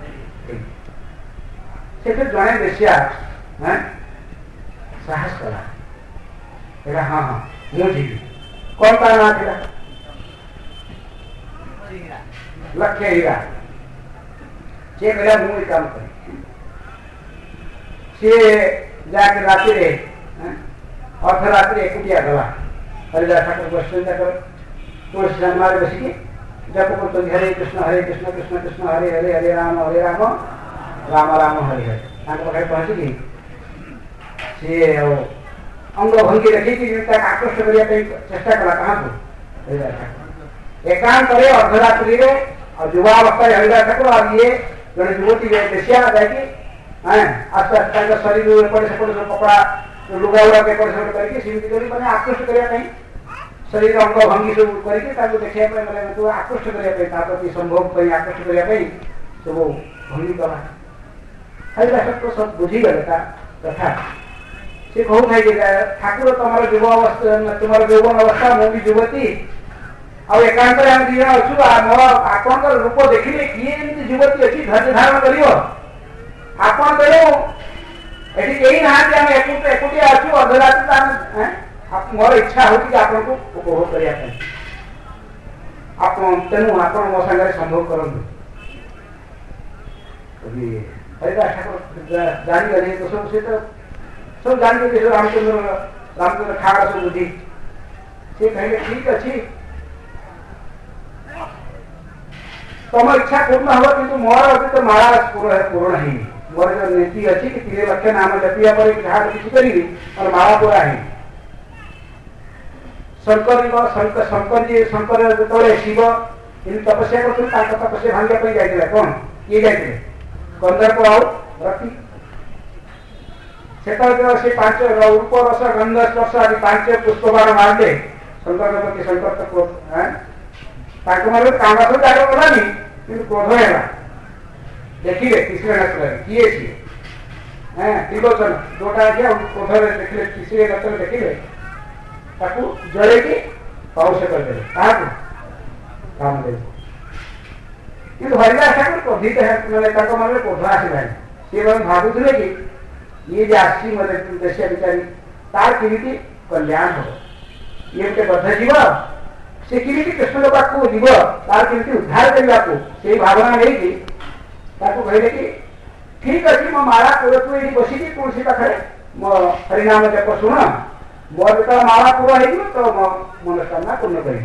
से जड़े देशिया साहस कला हाँ हाँ मुझे कौन का ना था लक्ष्य हीरा से कहला मुझे काम कर जाके राति रे अर्धरात्रि एकुटिया गला हरिदास ठाकुर बस तुलसी मारे बसिकी जप कर हरे कृष्ण कृष्ण कृष्ण हरे हरे हरे राम राम राम हरे हरे पाखे पहुँचिकी सी अंग भंगी देखिए आकृष्ट करने चेष्टा कला क्या हरिदास ठाकुर एकांत अर्धरात्रि युवावस्था हरिदास ठाकुर और ये जड़े युवती देशिया जाकि आस्ते आस्ते शरीर एपटे सेपटे सब कपड़ा लुगा गुड़ा एपटे सेपटे करके मैंने आकृष्ट करने शरीर अंग भंगी सब करके देखा मैंने आकृष्ट करने प्रति संभोग आकृष्ट करने सब भंगी कला हरिदास ठाकुर सब बुझीगले कथा सी कहू कि ठाकुर तुम युव अवस्था तुम यौवन अवस्था मुझे युवती आउ एकांत आम दी जन अच्छु मोर आपण रूप देखिले किए युवती अच्छी धैर्य धारण कर आपण तेणु ये कहीं ना एकुटिया अच्छु अर्धरात्रि मोर इच्छा हो आपको उपभोग करने तेणु आप मो सागर संभोग करूँ हरिदास ठाकुर जानी तो सब से तो सब जानते रामचंद्र खाड़ सब बुद्धि से कहे ठीक अच्छी तुम इच्छा पूर्ण हो कि मोर अभी तो मारा पूर्ण ही मोर जो नीति अच्छी कि 3 लक्ष नाम जपिया पर जहाँ किसी करी और मारा पूरा है शंकर जी जो शिव इन तपस्या कर तपस्या भांगे जाते कौन किए जाते गंधर्व और रति से 5 रूप रस गंध स्पर्श आदि 5 पुष्पबाण मारे शंकर प्रति शंकर तो मारे कामा सब जाग कलानी कि क्रोध है देखिए तीसरे नक्षत्र किए सी त्रिलोचन जोटा क्रोध देखिए तीसरे नक्षत्र देखिए जड़े की पौष करदे कामदेव कि हरिदास ठाकुर क्रोधित है मैंने मन में क्रोध आसला सी भावुले कि ये जो आसी मतलब देशिया विचारी तार केमी कल्याण हो ये गोटे बद्ध जीव से केमी कृष्ण पाक जीव तार केमी उद्धार करने को से भावना नहीं कहले कि ठीक अच्छे मो माला तू ये बस तुलसी पाखे मो हरिनाम जप शुण मोर जो माला पूरा हो मो मनोस्कामना पूर्ण कर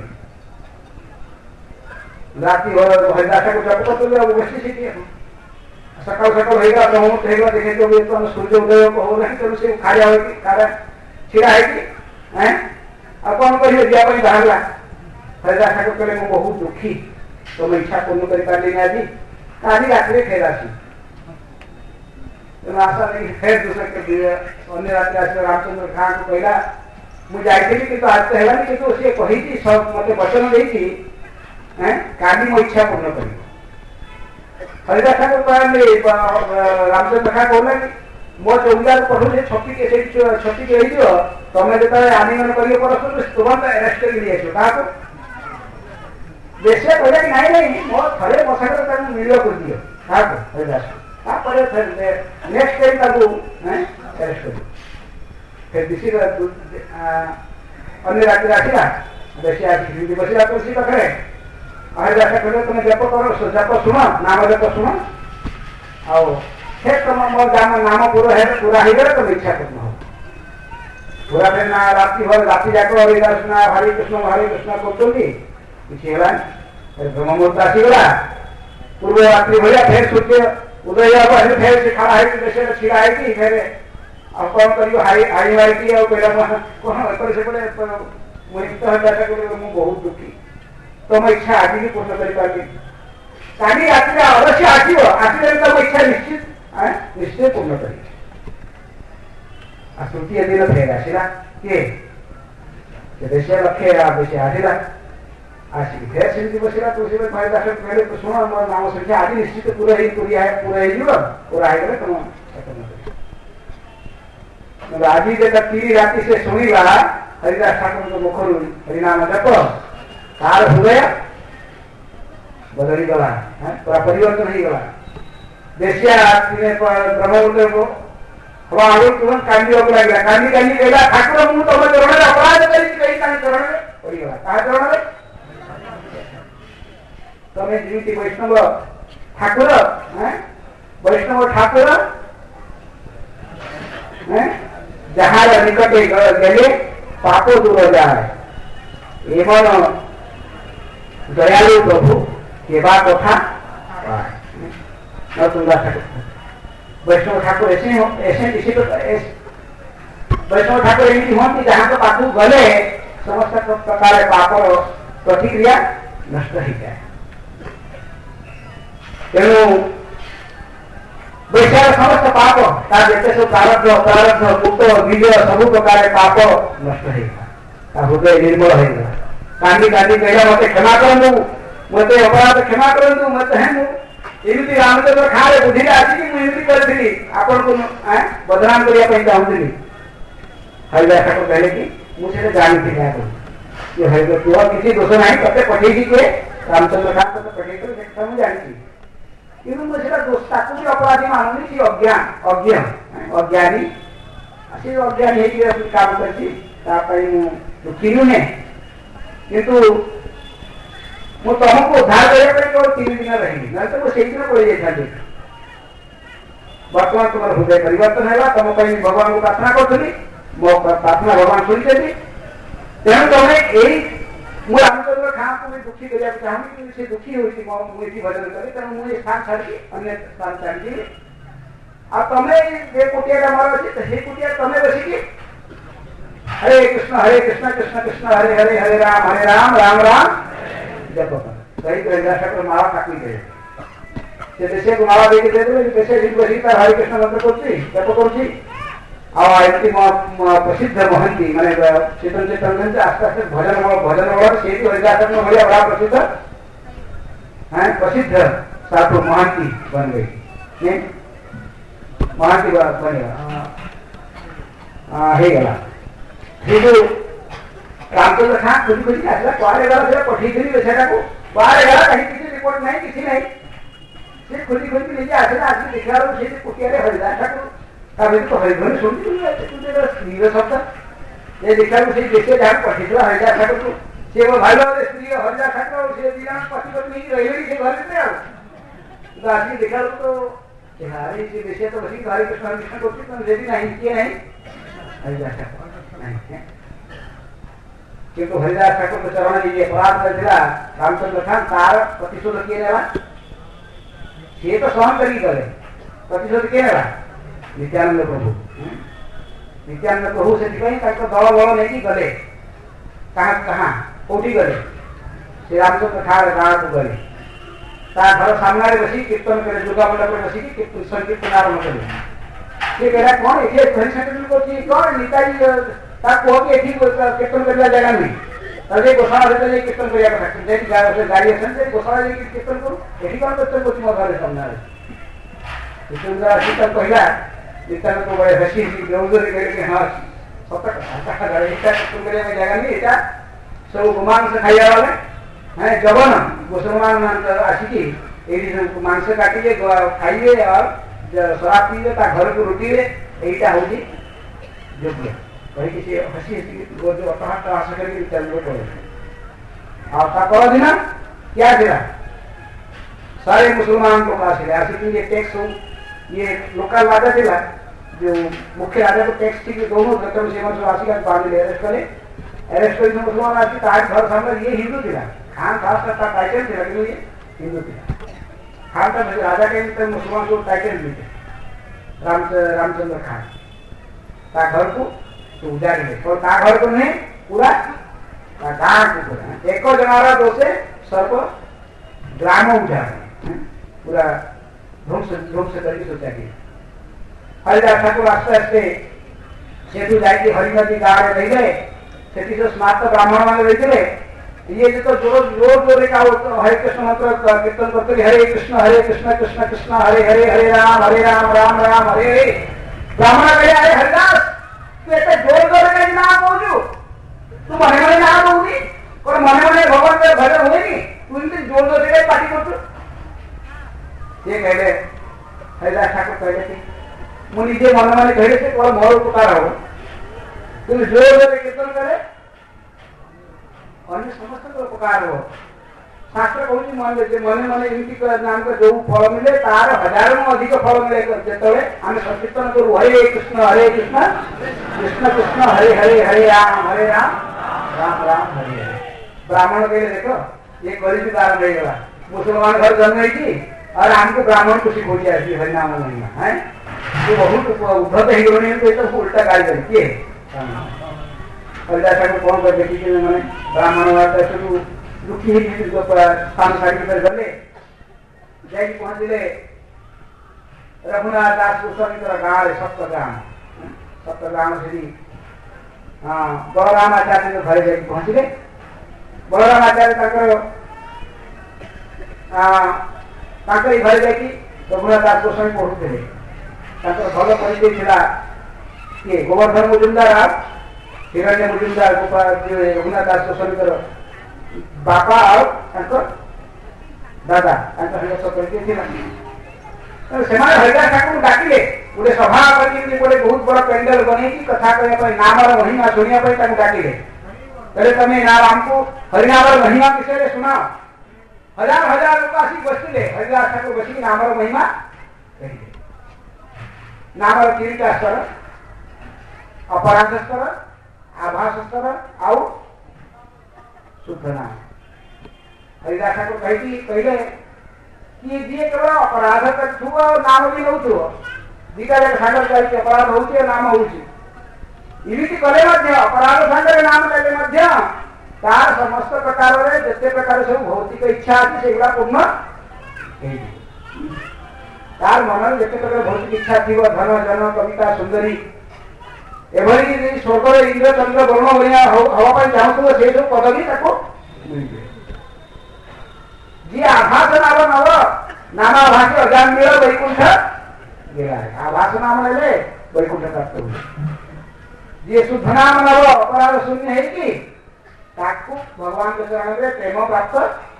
राति हरिदास को जप कर बस सकाल सकाल होगा ब्रह्ममुहूर्त होगा देखे तो सूर्य उदय हो रहा तेणु से खाड़ा छिड़ा है और कौन कर बाहर हरिदास ठाकुर कहले मु बहुत दुखी तुम इच्छा पूर्ण कर पारे आज आज रात फेर आसी तेना आशा नहीं फेर दूसरे अन्य रात आस रामचंद्र खाँ को कहला मुझे कि आज तो है कि सी कही सब मत वचन देती काली मो इच्छा पूर्ण कर हरिदास ठाकुर कहले रामचंद्र खाँ कहला कि मो चौकीदार पढ़ू छपी के तुम्हें जो आलिंगन कर परस्पर तुरंत अरेस्ट कर लिए क्या देशिया कहला कि नहीं मो थे मशाकर मिल कर दियो क्या हरिदास नेक्स्ट टाइम अरेस्ट कर फिर दिशी अन्य रात आसला देशिया बसला तुलसी पाखे हरिदास कहले तुम जप कर जप शुण नाम जप शुण तुम मो नाम पूरा हो तुम इच्छा पूर्ण हो पूरा फिर ना राति जाक हरिदास ना हरे कृष्ण कर किसी ब्रह्ममुहूर्त आसीगला पूर्व रात्रि भाया फिर सूर्य उदय हम फिर से खड़ा है छिड़ा है फिर अब कौन कर हाई मारिकी कौन से बहुत दुखी तुम इच्छा आज भी पूर्ण कर काली रात्रि अवश्य आसवे तुम इच्छा निश्चय पूर्ण कर तृतीय दिन फेर आसला किए देशिया लक्ष्य देशी आसला आसिक फेर सेमती बसला तुलसी हरिदास कहले तो शुण मोर नाम संख्या आज निश्चित पूरा पूरा होगले तुम आज जो 3 राति से शुणा हरिदास ठाकुर मुखर हरिनाम जप तार हृदय बदली गला पूरा परिवर्तन हो गला देशिया ब्रह्ममुहूर्त को हवा आगे तुरंत कांदी लगे कांदी कहला ठाकुर मु तुम चरण में अपराध करी चरण में पड़गला क्या चरण में तुम्हें जीवित वैष्णव ठाकुर जहां निकटे गले पापो दूर जाए एवं दयालु प्रभु केवा कथा वैष्णव ठाकुर ऐसे वैष्णव ठाकुर एमती हमें जहाँ तो पाक गले समस्त प्रकार पापर प्रतिक्रिया नष्ट हो जाए तेणु वैश्यार समस्त पाप जिते सब प्रारब्ध कूट बीज सब प्रकार पाप नष्ट होगा हृदय निर्मल होगा कांदी कहला मत क्षमा करूँ मत अपराध क्षमा करूँ मत है एमती रामचंद्र खाए बुद्धि आसिक मुझे करी आपण को बदनाम करने चाहूली हरिदास ठाकुर कहले कि मुझे जानी थी हरिदास किसी दोष ना ते पठे किए रामचंद्र खान ते पठे मुझे जानी कि मुझे दोष भी अपराधी मानुनी सी अज्ञानी सी अज्ञानी काम कर दुखी नुहे किंतु मु तुमको उद्धार करने केवल 3 दिन रही ना तो मुझे दिन पड़ जाता बर्तमान तुम हृदय परिवर्तन है तुम भगवान को प्रार्थना करी मो प्रार्थना भगवान शुणी तेणु तुम यही मुझे रामचंद्र खाँ को भी दुखी करा चाहूँगी कि दुखी होती मुझे भजन करे तेणु मुझे स्थान छाड़ी अन्य स्थान छाड़ी आ तमें जे कुटिया मोर अच्छे तो से कुटिया तमें बसिकी हरे कृष्ण कृष्ण कृष्ण हरे हरे हरे राम राम राम जप कही ठाकुर माला काटी गए से देशे को माला देके दे देशे बसी हरे कृष्ण मंत्र जप कर प्रसिद्ध महंती माने चेतन चेतन आस्ते आस्ते भजन भजन से हरिदास भाया बड़ा प्रसिद्ध है प्रसिद्ध साधु महंती बन गई महंती बनेगा रामचंद्र खाँ खोजी खोजी आसला कुआरे गला पठेई को कुआरे गला कहीं किसी रिपोर्ट नहीं किसी नहीं से खोजी खोजी नहीं आसला आज देखा से कुटिया हरिदास ठाकुर तो हरिध्वनि शुणती स्त्री शब्द ये देखा से देखे जहाँ पठेई हरिदास ठाकुर को से वो भाई स्त्री हरिदास ठाकुर से दिना पति पत्नी रही से घर में आज देखा तो हरे से देशे तो बसी हरे कृष्ण करती तो यदि नहीं किए नहीं हरिदास ठाकुर नहीं किंतु हरिदास ठाकुर को चरण जी अपराध कर रामचंद्र खान तार प्रतिशोध किए सी तो सहन करी गले प्रतिशोध किए नित्यानंद प्रभु से दल बल नहीं गले कहाँ कौटी गले श्री रामचंद्र खान गाँव को गले घर सामने बसी कीर्तन करे दुर्गा मंडप में बसी संकीर्तन आरम्भ करे सी कहला कौन ये हरि संकीर्तन कर कौन निताई कह कि कीर्तन करने जगह नहीं तभी गोशाला से कीर्तन करा गाड़ी अच्छे गोशाला कीर्तन करूँ ये कौन कीर्तन कर घर सामने कीर्तन कहला नित्यानंद को बड़े हसी बेउजरी कहे हाँ सत कीर्तन करने जगह नहीं यहाँ सब मांस खाइया वाले है जबन मुसलमान आसिकी मांस काटिए खाइए और शराब पीए घर को रोटी यहीटा हूँ योग्य कहीं किसी हसी हसी जो अटहाट आशा करके चलो पर दिन क्या था सारे मुसलमान लोग आसिकी ये टैक्स ये लोकल राजा था जो मुख्य राजा को टैक्स थी दोनों जगह से आसिका बांध अरेस्ट करे अरेस्ट कर मुसलमान आसिक घर सामने ये हिंदू था खान खास का टाइटल थे लेकिन ये हिंदू थे खान का राजा के मुसलमान को टाइटल भी थे रामचंद्र खान ता घर को तो उजाड़ गए और ता घर को नहीं पूरा गाँव को पूरा एक जनारा दो से सर्प ग्राम उजाड़ पूरा ध्वंस करके सोचा गया हरिदास ठाकुर आस्ते आस्ते सेठू जाकि हरिनदी गाँव में रही गए से जो स्मार्त ब्राह्मण मैंने रही ये जो जोर जोर का हरे कृष्ण मंत्र कीर्तन करते हरे कृष्ण कृष्ण कृष्ण हरे हरे हरे राम राम राम हरे हरे ब्राह्मण कहे अरे हरिदास तू एत जोर जोर का नाम बोलू तू मने मने नाम बोलनी और मने मने भगवान के भजन हुए नहीं तू इनसे जोर जोर से पार्टी कर ये कहले हरिदास ठाकुर कहले कि मुझे निजे मन मन कहले से और मोर उपकार हो तुम जोर जोर कीर्तन करे अन्य समस्त उपकार हो शास्त्र कहूँ मन मन मन एमती नाम का जो फल मिले तार हजारों अधिक फल मिले जो आम संकीर्तन करूँ हरे कृष्ण कृष्ण कृष्ण हरे हरे हरे राम राम राम हरे हरे ब्राह्मण कहले देखो ये गरीबी कारण रहेगा मुसलमान घर जन्म है और हमको ब्राह्मण को सिखोटी आती हरिनाम महिमा है तो बहुत उद्धत ही तो उल्टा गाड़ी करती है हरिदास ठाकुर कौन कर देखी मैंने ब्राह्मण दुखी स्थान छाड़ी कर गले जाकि पहुँचले रघुनाथ दास गोस्वामी गाँव सप्तग्राम से बलराम आचार्य घर जाकि पहुँचले बलराम आचार्य घर जाकि रघुनाथ दास गोस्वामी पढ़ुते भल परिचय था किए गोवर्धन मुजुमदार हिरण्य मुजुमदार गोपाल रघुनाथ दास गोस्वामी बापा और दादा परिचय थी हरिदास ठाकुर डाकिले गोटे सभा करके गोटे बहुत बड़ा पेंडल बन कथा कहने नाम महिमा शुणा डाकिले कहले तमें आमको हरिनाम महिमा विषय शुणा हजार हजार लोग आसिक बसते हरिदास ठाकुर बसिक नाम महिमा कहे नाम 3टा स्तर अपराध स्तर आभास स्तर आउ शुद्ध नाम हरिदास ठाकुर कहले कि जी केवल अपराध करू और नाम भी नौ दीटा जाक सागर चलती अपराध हो नाम होमती कले अपराध सागर नाम ले तार समस्त प्रकार जिते प्रकार सब भौतिक इच्छा अच्छी से पूर्ण तार मन जिते प्रकार भौतिक इच्छा थी धन जन कविता सुंदरी एभली स्वर्ग इंद्र चंद्र वर्ण भाया हवाई चाहूब से सब पदवी मिल जी आभास नाम नव नामाभासी अजान मिल वैकुंठ गया आभास नाम ले वैकुंठ प्राप्त हुए जी शुद्ध नाम नव अपराध शून्य है कि ताकू भगवान के चरण में प्रेम प्राप्त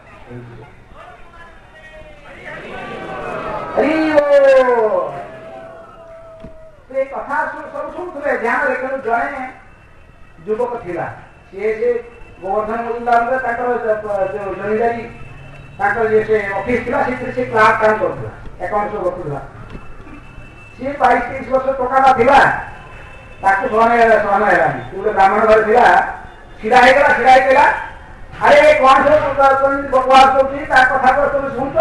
कथा सब शुणुले ध्यान रखु जड़े युवक थिला सी गोवर्धन मजुमदार जमीदारी ऑफिस थिला से क्लार्क काम करथला अकाउंट्स करथला सी 22-23 वर्ष टोका थिला ताकू सहन हेलानी गोटे ब्राह्मण घर थिला छिड़ा होगा अरे कौन सब बकवास कथा को तुम शुणुच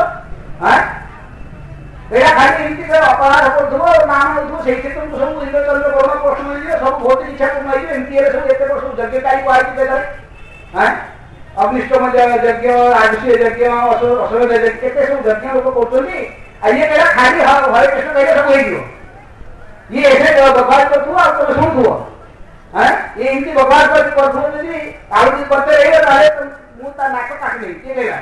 खाली एमती अपराध कर नाम से तुमको सब इंद्रचंद्र वर्ण प्रश्न मिले सब बहुत इच्छा तुम एमती सब एत वर्ष यज्ञ कहीं अग्निष्टम यज्ञ आयुष्य यज्ञ अश्वमेध यज्ञ केते सब यज्ञ लोक कर खाली हरे कृष्ण कहले सब हो ये ऐसे बकवास कर तुम शुणुव ये इनकी बकवास करते आलोचित करते रहे मुझे नाक काट नहीं किए गया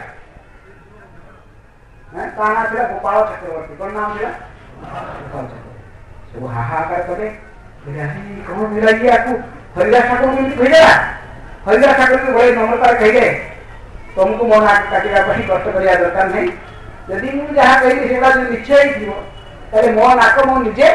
नाम था गोपाल चक्रवर्ती कौन नाम था गोपाल चक्रवर्ती सब हाहाकार करे कौन मिला ये आपको हरिदास ठाकुर कहला हरिदास ठाकुर के बड़े नम्रता कहले तुमको मो नाक काटा कष्ट करवा दरकार नहीं यदि मुझे जहाँ कहली से निश्चय थी मो नाक मुझे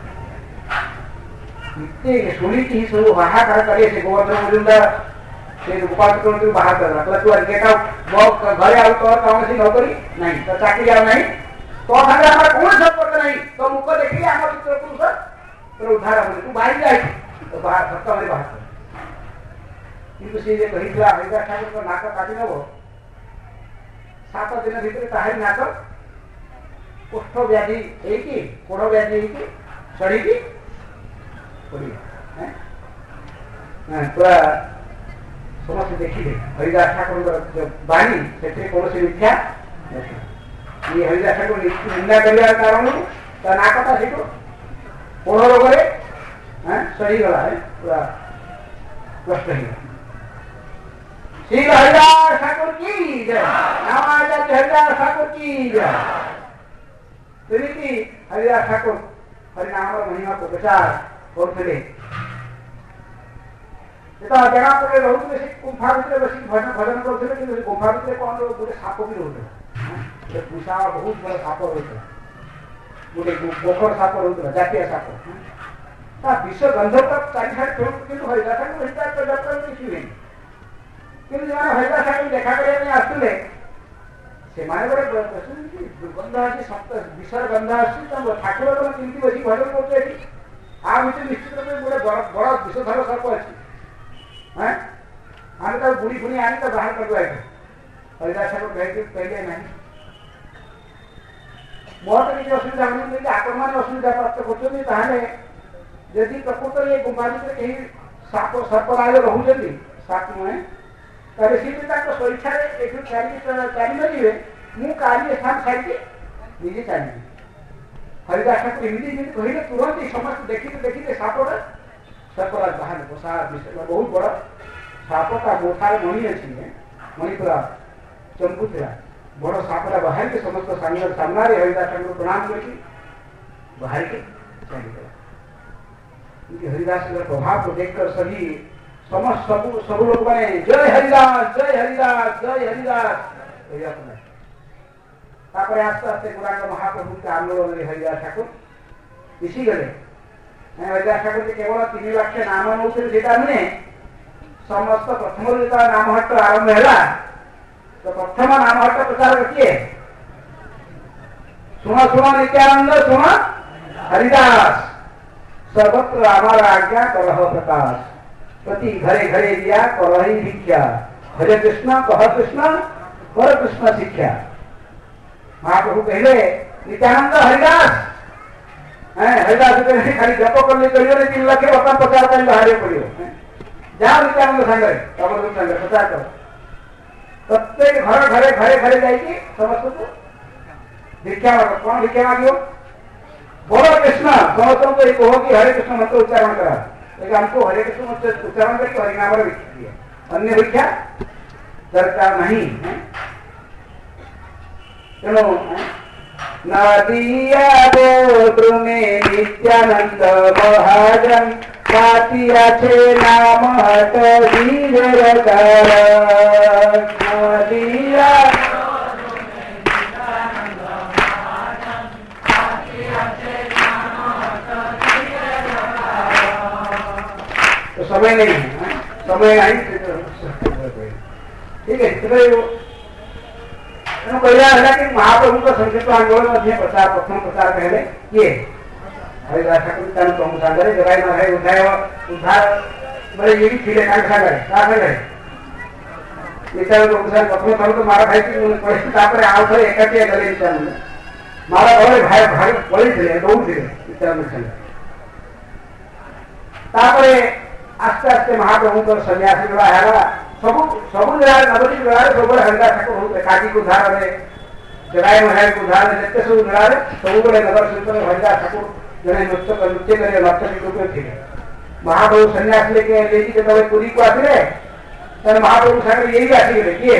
शुणी सब हाहाकार करे से गोवर्धन मजुमदार से गोपाल चक्रवर्ती बाहर कर तू गेट आउट मो घरे आउ तो कौन सी नौकरी नहीं तो चाकरी आ नहीं तो सागर हमारा कौन संपर्क नहीं तो मुख देखिए आम चित्र पुरुष तो उद्धार हो तू बाहर जाए तो बाहर सत्ता में बाहर किंतु सी कही हरिदास ठाकुर नाक काटी नब 7 दिन भितर ताहारी नाक कुष्ठ व्याधि होगी कोढ़ व्याधि होगी सड़ी पूरा समस्त देखिए हरिदास ठाकुर बाणी से कौन मिथ्या ये हरिदास ठाकुर निंदा कर कारण नाकटा से कोढ़ रोग सहीगला है पूरा कष्ट श्री हरिदास ठाकुर की जय नामाचार्य हरिदास ठाकुर की जय हरिदास ठाकुर हरिनाम महिमा को प्रचार करते जना पड़े रोते से गुंफा भितर बस भजन करते कि गुंफा भितर कौन गोटे साप भी रोते पूषा बहुत बड़ा साप रोता गोटे गोखर साप रोता जातीय साप विष गंध तक चारिहाड़ कि हरिदास ठाकुर किसी नहीं कि हरिदास ठाकुर देखा करने आसुले से दुर्गंध अच्छी विषर गंध ठाकुर कमी बस भजन करते आ भितर निश्चित रूप गोटे बड़ विषधर सर्प अच्छी आने तो बुढ़ी फुणी आने तो बाहर कर हरिदास ठाकुर कहले ना बहुत किसी असुविधा होनी आपण मैंने असुविधा प्राप्त कर प्रकृत ये गुंफा भितर कहीं साप सर्पराज रोचे साप मैंने तेरे सी स्वेच्छा चली न जीवे मुझे स्थान छाड़ी निजे चली हरिदास ठाकुर एमती कहले तुरंत समस्त देखते देखते सापटा सर्पराज बाहर बहुत बड़ा सापटा मोठार मणि अच्छी मणि पूरा चंपू था बड़ सापटा बाहर के समस्त सामना हरिदास ठाकुर प्रणाम करके बाहर के चली हरिदास का प्रभाव को देखकर सभी समस्त सब लोग बने जय हरिदास जय हरिदास जय हरिदास आस्ते आस्ते गुरांग महाप्रभु के आंदोलन हरिदास ठाकुर इसी गले हरिदास ठाकुर के केवल 3 वाक्य नाम नौते नुहे समस्त प्रथम जो नामहट्ट आरंभ है तो प्रथम नामहट्ट प्रचार किए शुण शुण नित्यानंद शुण हरिदास सर्वत्र आमार आज्ञा करह प्रकाश, प्रति घरे घरे दिया करही भिक्षा, हरे कृष्ण कह कृष्ण कर कृष्ण शिक्षा। महाप्रभु कहले नित्यानंद हरिदास हरिदास कहले खाली जप करले चलियो 3 लाख बता प्रचार कर बाहर पड़ियो जा नित्यानंद संगे तब संगे प्रचार कर प्रत्येक घर घरे घरे घरे जाइए समस्त को भिक्षा मांगो। कौन भिक्षा मांगियो? बोलो कृष्ण समस्तों को एक हो कि हरे कृष्ण मंत्र उच्चारण करा, लेकिन हमको हरे कृष्ण मंत्र उच्चारण करके हरिनाम भिक्षा दिया, अन्य भिक्षा दरकार नहीं है। चलो नदिया गोत्र में नित्यानंद महाजन पातिया छे नाम हट वीर कर नदिया तो समय नहीं है, समय नहीं ठीक है। पहला है कि महाप्रभु का संक्षिप्त आंदोलन मध्य प्रचार प्रथम प्रचार पहले किए हरिदास ठाकुर प्रमुख सागर जगाई महाराज उद्धार बड़े ये भी खिले कांड सागर क्या करे विचार प्रमुख सागर प्रथम थल तो मारा भाई की तापर आउ थरे एकाटिया गले विचार में मारा घरे भाई भाई पड़ी थे दौड़ थे विचार में संग तापर आस्ते आस्ते महाप्रभु को सन्यासी बड़ा है सब सब जगह नवदीप जगह सब हरिदास ठाकुर होते काजी को उद्धार रे जगाई महाराज को उद्धार रे जते सब जगह सब बड़े नगर सुंदर हरिदास ठाकुर जने नृत्य करे नर्तकी रूप में थे। महाप्रभु सन्यास लेके लेजी के तब पुरी को आते रहे तब महाप्रभु सागर यही आसी गए किए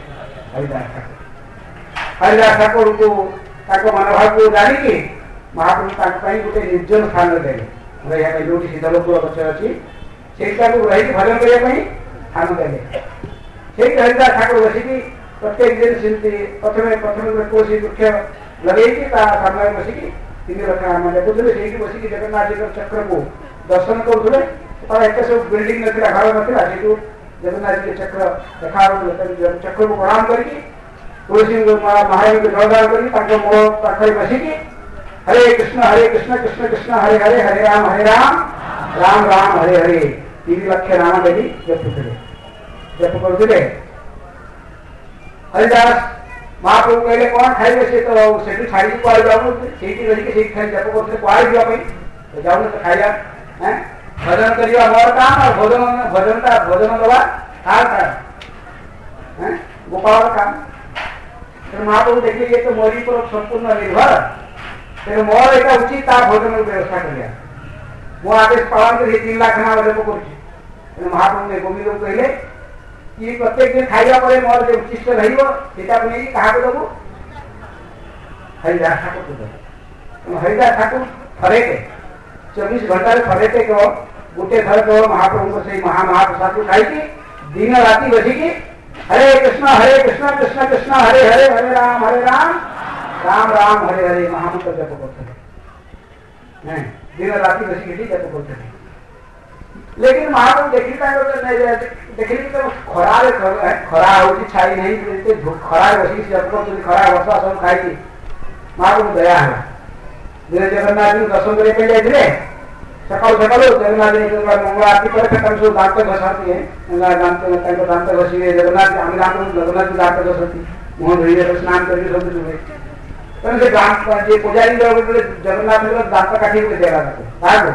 हरिदास ठाकुर को ताको मनोभाव को जानी कि महाप्रभु ताको पई गोटे निर्जन स्थान रे देले हमरा यहाँ जोटी सीतालोकपुर गछ अछि सेटा को रही भजन करया पई स्थान देले सेई हरिदास ठाकुर बसी की प्रत्येक दिन सिंती प्रथमे कोसी वृक्ष लगे कि ता सामने बसी की 3 लाख आम देखुले सेई बसी की जगन्नाथ जी चक्र को दर्शन करुले पर एक सब बिल्डिंग नथिला घर नथिला सेटू जगन्नाथ जी के चक्र देखा चक्र को प्रणाम करके तुलसी महाराज को जलदान करके ताके मोर पाखरे बसी की हरे कृष्ण कृष्ण कृष्ण हरे हरे हरे राम राम राम हरे हरे 3 लाख नाम देवी जप करुले। हरिदास महाप्रभु कहले कौन खाइबे से तो सेठी छाड़ी को आ जाऊ सेठी रही के सेठी खाई जप करते कोई दिया पई तो जाऊ तो खाइया हैं भजन करिया मोर काम और भजन दवा हाल का हैं गोपाल काम। फिर महाप्रभु देखिए ये तो मोरी पर संपूर्ण निर्भर फिर मोर एक उचित ता भोजन व्यवस्था कर लिया वो आदेश पालन कर 3 लाख नाम जप कर महाप्रभु ने गोविंद को कहले कि प्रत्येक दिन खाइबा परे मोर जे उचिष्ट रहिबो सेटा बनै कहा को दबो हरिदास ठाकुर को दबो। हरिदास ठाकुर थरे के 24 घंटा रे थरे के को गुटे थर को महाप्रभु को से महाप्रसाद को खाई की दिन राति बसी की हरे कृष्ण कृष्ण कृष्ण हरे हरे हरे राम राम राम हरे हरे महामंत्र जप करते हैं दिन राति बसी की जप करते हैं। लेकिन महाप्रभु देखी तो खरा होती छाई नहीं खरा बसी खरा वर्षा सब खाई महाप्रभु दया है धीरे जगन्नाथ जी दर्शन करने जाते सकाल सकाल जगन्नाथ जी मंगल आरती पर दांत घसाती है दांत घसी जगन्नाथ आम जगन्नाथ जी दांत घसती मुह धोई स्नान करके सब से पुजारी जगन्नाथ दांत काटी देगा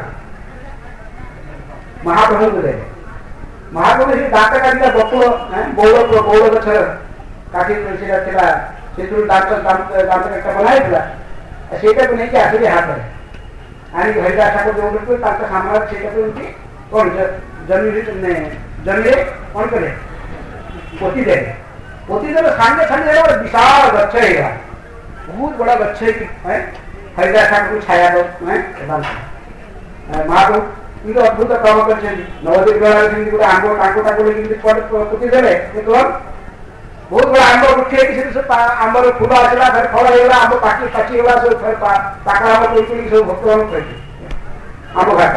महाप्रभु को दे महाप्रभु से दांत काटिला बकुल बौल गछ काटी से दांत काटा बनाइला सेटा को नहीं आसले हाथ में हरिदास ठाकुर जो सामना से कौन जमी कौन करे पोती दे सामने सामने विशाल गच्छ है बहुत बड़ा गच्छ है हरिदास ठाकुर को छाया दो महाप्रभु ये अद्भुत काम कर नवदीप गलांग गोटे आंब टाको पुती देले बहुत बड़ा आंब उठे आंबर फूल आसला फिर फल होगा आंब पाचिगला सब पाका आंब तोड़ सब भक्तमान खाई आंब घाटा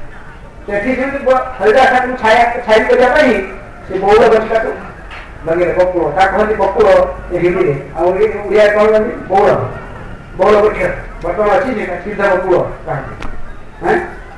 हरिदास ठाकुर छाई करने से बौल गछटा लगे बकुल कहते बकुल हिंदी में ओडिया कहते बौल बौल वृक्ष बर्तमान अच्छी सिद्ध बकुल कहा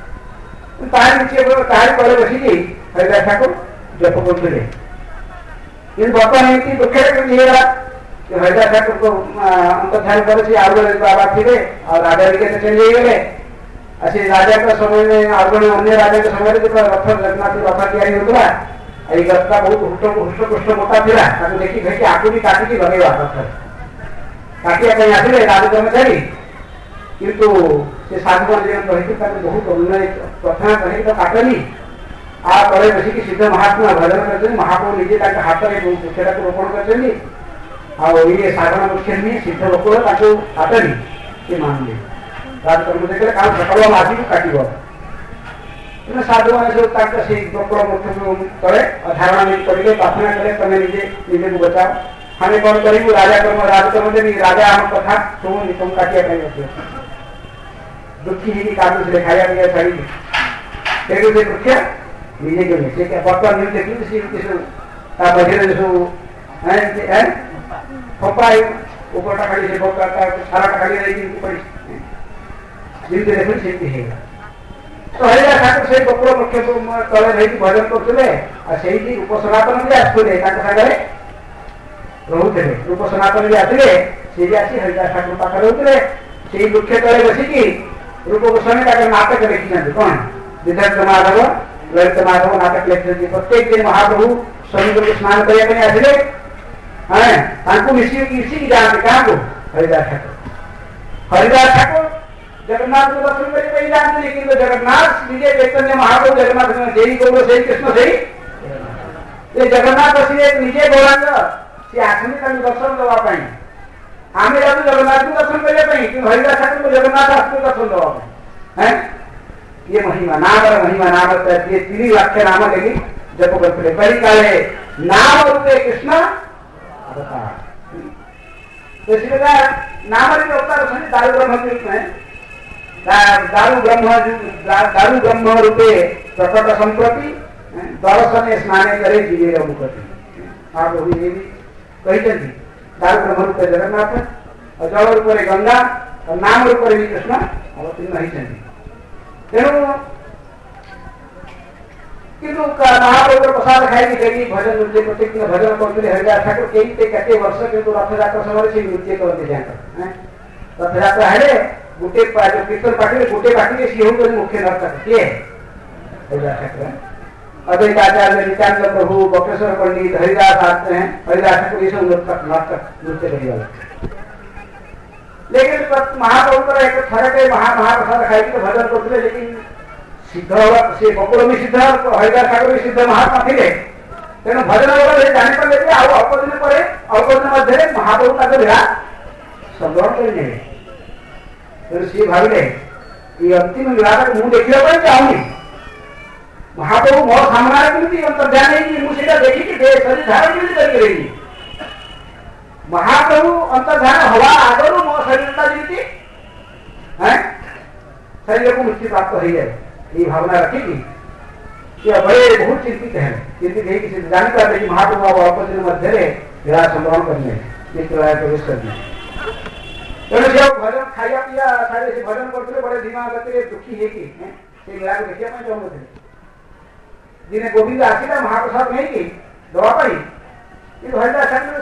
तारी तले बसिकी हरिदास ठाकुर जप करुले कि बर्तमान एमती दुखे निगला हरिदास ठाकुर को अंतर्ध्यान कर बाबा थे और राजा निकेत चेंज हो गए अच्छे राजा का समय में आगे अन्य राजा के समय जो रथ जगन्नाथ रथ तैयारी होता ये रथटा बहुत हुष्टपुष्ट मोटा था देखी भाई आपको भी काटिकी लगेगा रथ काटिया आसिले राज कर्मचारी किंतु से साधु मान रही बहुत अन्य प्रथना कही तो काटनी आ तले बसिक सिद्ध महात्मा भजन कर महाप्रभु निजे हाथ में मुख्यटा को रोपण कर साधारण मुख्य नहीं सिद्ध बकुल काटनी से मानले राजकर्म देखिए कारण सकाल आदि काटो साधु मैंने सब बकुल मुख्य तले धारणा नहीं करेंगे प्रार्थना कले तुम्हें निजे निजे को बचाओ हमें कौन करूँ राजकर्म देवी राजा आम कथा शुणुनि तुम काटिया दुखी जी की काटू से खाया पिया छाड़ी देखो से मुख्य निजे के से क्या बर्तन नहीं देखी सी किसु ता बजेरे जो हैं फपा ऊपर टा खाली से बोका ता सारा टा खाली रही ऊपर जिंदे देखो से है तो हरिदास ठाकुर से बकुल मुख्य तले रही भजन करते आ से उपसनातन भी आसुले सागरे रोते उपसनातन भी आसले से आसी हरिदास ठाकुर पाखे रोते से मुख्य तले बसिकी रूप गोस्वामी नाटक लिखी कौन सिद्धार्थ माधव ललित माधव नाटक लिखी प्रत्येक दिन महाप्रभु समुद्र को स्नान करने आसिले मिसिकी जानते क्या हरिदास ठाकुर जगन्नाथ को दर्शन करके जानते लेकिन जगन्नाथ निजे चैतन्य महाप्रभु जगन्नाथ देवी गौर से कृष्ण से जगन्नाथ बसिले निजे गौरांग सी आसनी दर्शन देवाई आम जाऊ जगन्नाथ को दर्शन करने कि हरिदास ठाकुर को जगन्नाथ आसने दर्शन देवा ये महिमा नाम ये 3 वाक्य नाम लगी जप करते बड़ी काले नाम रूपे कृष्ण अवतार तो इसलिए नाम अवतार दारू ब्रह्म के रूप में दारू ब्रह्म रूपे प्रकट संप्रति दर्शन स्नान करे जीवे मुखति आप ये भी कही दारू ब्रह्म रूपे जगन्नाथ और जल रूप गंगा और नाम रूप भी कृष्ण अवतीर्ण होती तेणु किंतु महाप्रभु प्रसाद खाई डेली भजन नृत्य प्रत्येक दिन भजन करते हरिदास ठाकुर कई वर्ष किंतु रथयात्रा समय से नृत्य करते रथयात्रा है गोटे कीर्तन पार्टी गोटे पार्टी सी हूँ मुख्य नर्तक किए हरिदास ठाकुर अद्वैत आचार्य नित्यानंद प्रभु बक्रेश्वर पंडित हरिदास आते हैं हरिदास ठाकुर ये सब नाटक नृत्य करने वाले लेकिन महाप्रभु एक थरक महाप्रसाद खाई तो भजन करते लेकिन सिद्ध से बकुल भी सिद्ध हरिदास ठाकुर भी सिद्ध महात्मा थे तेणु भजन जानी पारे अल्प दिन पर अल्प दिन मध्य महाप्रभु लीला संग्रहण करेंगे तेणु सी भाविले ये अंतिम लीला मुझे देखा चाहूनी महाप्रभु मो सामने केमती अंतर्ध्यान मुझे देखिए शरीर धारण केमती करके रही महाप्रभु अंतर्ध्यान हवा आगर मो शरीर जमी शरीर को मुक्ति प्राप्त हो जाए ये भावना रखी बड़े बहुत चिंतित है कि जानी पाते कि महाप्रभु अब अल्प दिन मध्य लीला संग्रहण करने प्रवेश करने तेणु से भजन खाया पिया सारे से भजन करते बड़े दिमाग गति दुखी है कि लीला को देखा चाहूँ दिने गोविंद आसिला महाप्रसाद नहीं कि दवाई कि हरिदास ठाकुर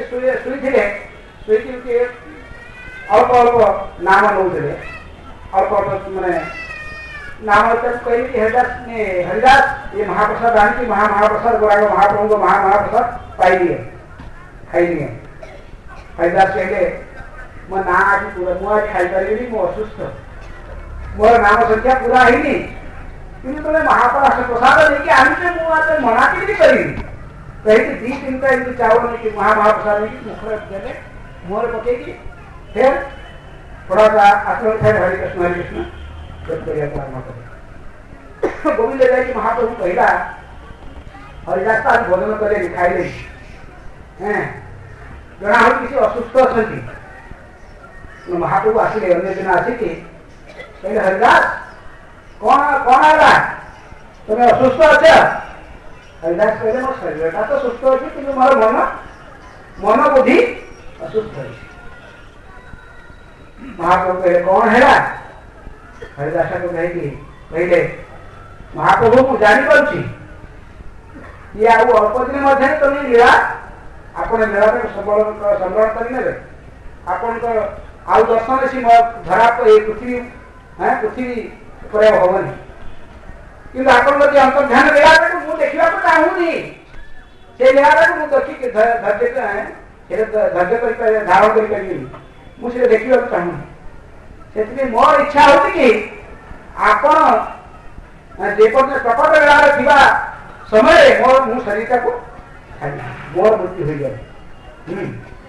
शुई अल्प अल्प नाम नौले अल्प अल्प मैंने नाम कही कि हरिदास ये महाप्रसाद आनी महाप्रसाद गोरा महाप्रभु को महाप्रसाद पाई लिए खाई लिए हरिदास कहले मो ना आज पूरा मुझे खाई पारि मो असुस्थ मोर नाम संख्या पूरा है किंतु तुम महाप्रसाद लेकिन आनी मुझे मना के करी कही 2-3 चावल नहीं महाप्रसाद नहीं मुखर मुहर पकईकि फिर थोड़ा सा आश्रम थे हरे कृष्ण प्रारंभ कर गोविंद जाए महाप्रभु कहला हरिदास आज भोजन करे खाइले जना हो किसी असुस्थ अच्छा महाप्रभु आसिले अन्य दिन आसिक कहले हरिदास कौन आला तुम्हें असुस्थ अच्छा हरिदास कहले मो शरीर तो सुस्थ अच्छी कि मोर मन बुद्धि असुस्थ महाप्रभु कहले कौन है हरिदास को कहले महाप्रभु को जानी पारुछि कि आउ अल्प दिन मध्य तुम लीला आपण मेला संवरण करने आपण आउ दर्शन सी धरा पृथ्वी पृथ्वी पर हवनी कि आपण अंतर्ध्यान लीला मुझे देखा चाहूनी से लीला मुझे देखिक धैर्य धैर्य धारण कर मुझे देखा चाहूनी से मोर इच्छा होती कि आपण जेपर्यंत प्रकट लीला थिबा समय मोर मु शरीर को मोर मृत्यु हो गया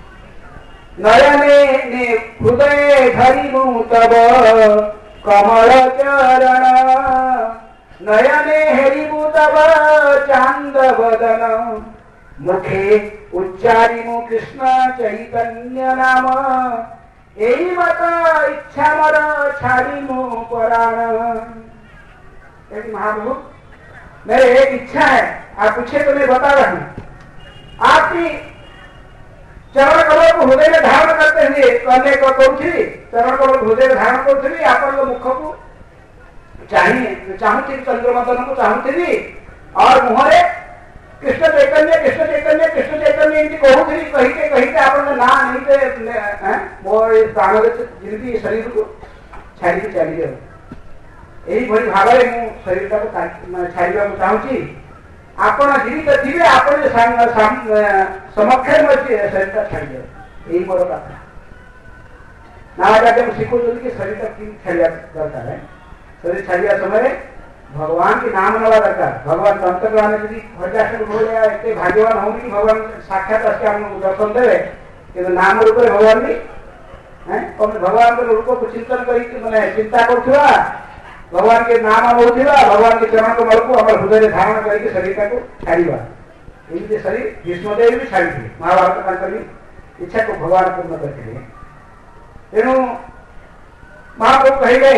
नयने हृदय धरी मु तब कमल चरण नयने हेरी मु तब चांद बदन मुखे उच्चारी मु कृष्ण चैतन्य नाम यही मत इच्छा मर छाड़ी मु पुराण। महाप्रभु मेरे एक इच्छा है आप पूछे तो मैं बता रहा हूं आपकी चरण कमल को हृदय में धारण करते हुए करने को कौथी चरण कमल को हृदय में धारण करुथी आपण मुख को चाहिए चाहूथी चंद्रमदन को चाहूथी और मुहरे कृष्ण चैतन्य कृष्ण चैतन्य कृष्ण चैतन्य एमती कहूथी कहीके कहीके आपण ना नहीं मोर प्राण जिंदगी शरीर को छाड़ी चली जाओ यही भली भाव में शरीर को छाड़ा चाहूँगी आपण जीवित थे आपण समक्ष शरीर का छाड़ यही मोर प्रार्थना नाराज शिखुं कि शरीर का छाड़ा दरकार है शरीर छाड़ा समय भगवान के नाम नवा दरकार भगवान अंतर्ग्राम में यदि हरिदास बोले इतने भाग्यवान होंगे कि भगवान साक्षात दर्शन देवे कि नाम रूप भगवान भी भगवान के रूप को चिंतन कर चिंता करुवा भगवान के नाम अनुवा भगवान के चरण को मल को हृदय धारण करके शरीर को छाड़ा एमती शरीर भीष्मदेव भी छाड़ी थे महाभारत इच्छा को भगवान पूर्ण करते तेणु महाप्रभु कहले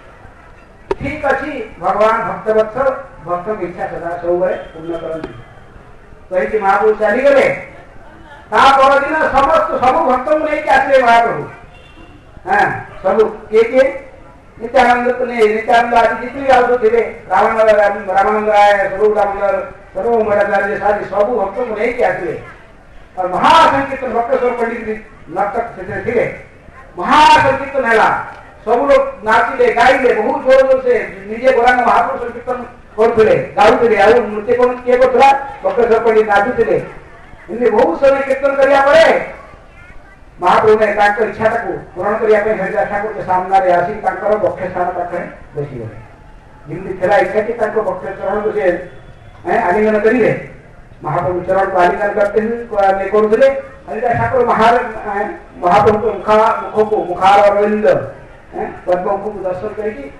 ठीक अच्छी भगवान भक्तवत्सल भक्त की इच्छा सदा सब पूर्ण करती कही महाप्रभु चलीगले दिन समस्त सब भक्त को लेकिन आसले महाप्रभु हाँ सब किए नित्यानंद नित्यानंद आदि जितने भी थे रामानंद राय स्वरूप रामानंद सर्व मठाचार्य सारी सब भक्त को लेकिन आसले और महासंकीर्तन भक्तेश्वर पंडित नाटक थे महासंकीर्तन है सब लोग नाचिले गाइले बहुत जोर जोर से निजे गोरांग महापुरुष संकीर्तन करते गाउले आ नृत्य किए करा भक्तेश्वर पंडित नाचुले इनमें बहुत समय कीर्तन करिया पड़े महाप्रभु ने इच्छा पूरण करने हरिदास ठाकुर के सामने आसी बक्ष स्थान पाखे बसी गए जमी थी इच्छा कि बक्ष चरण को से आलिंगन करेंगे महाप्रभु चरण को आलिंगन करते हुए करुले हरिदास ठाकुर महाप्रभु के मुख को मुखार अरविंद पद्म को दर्शन करके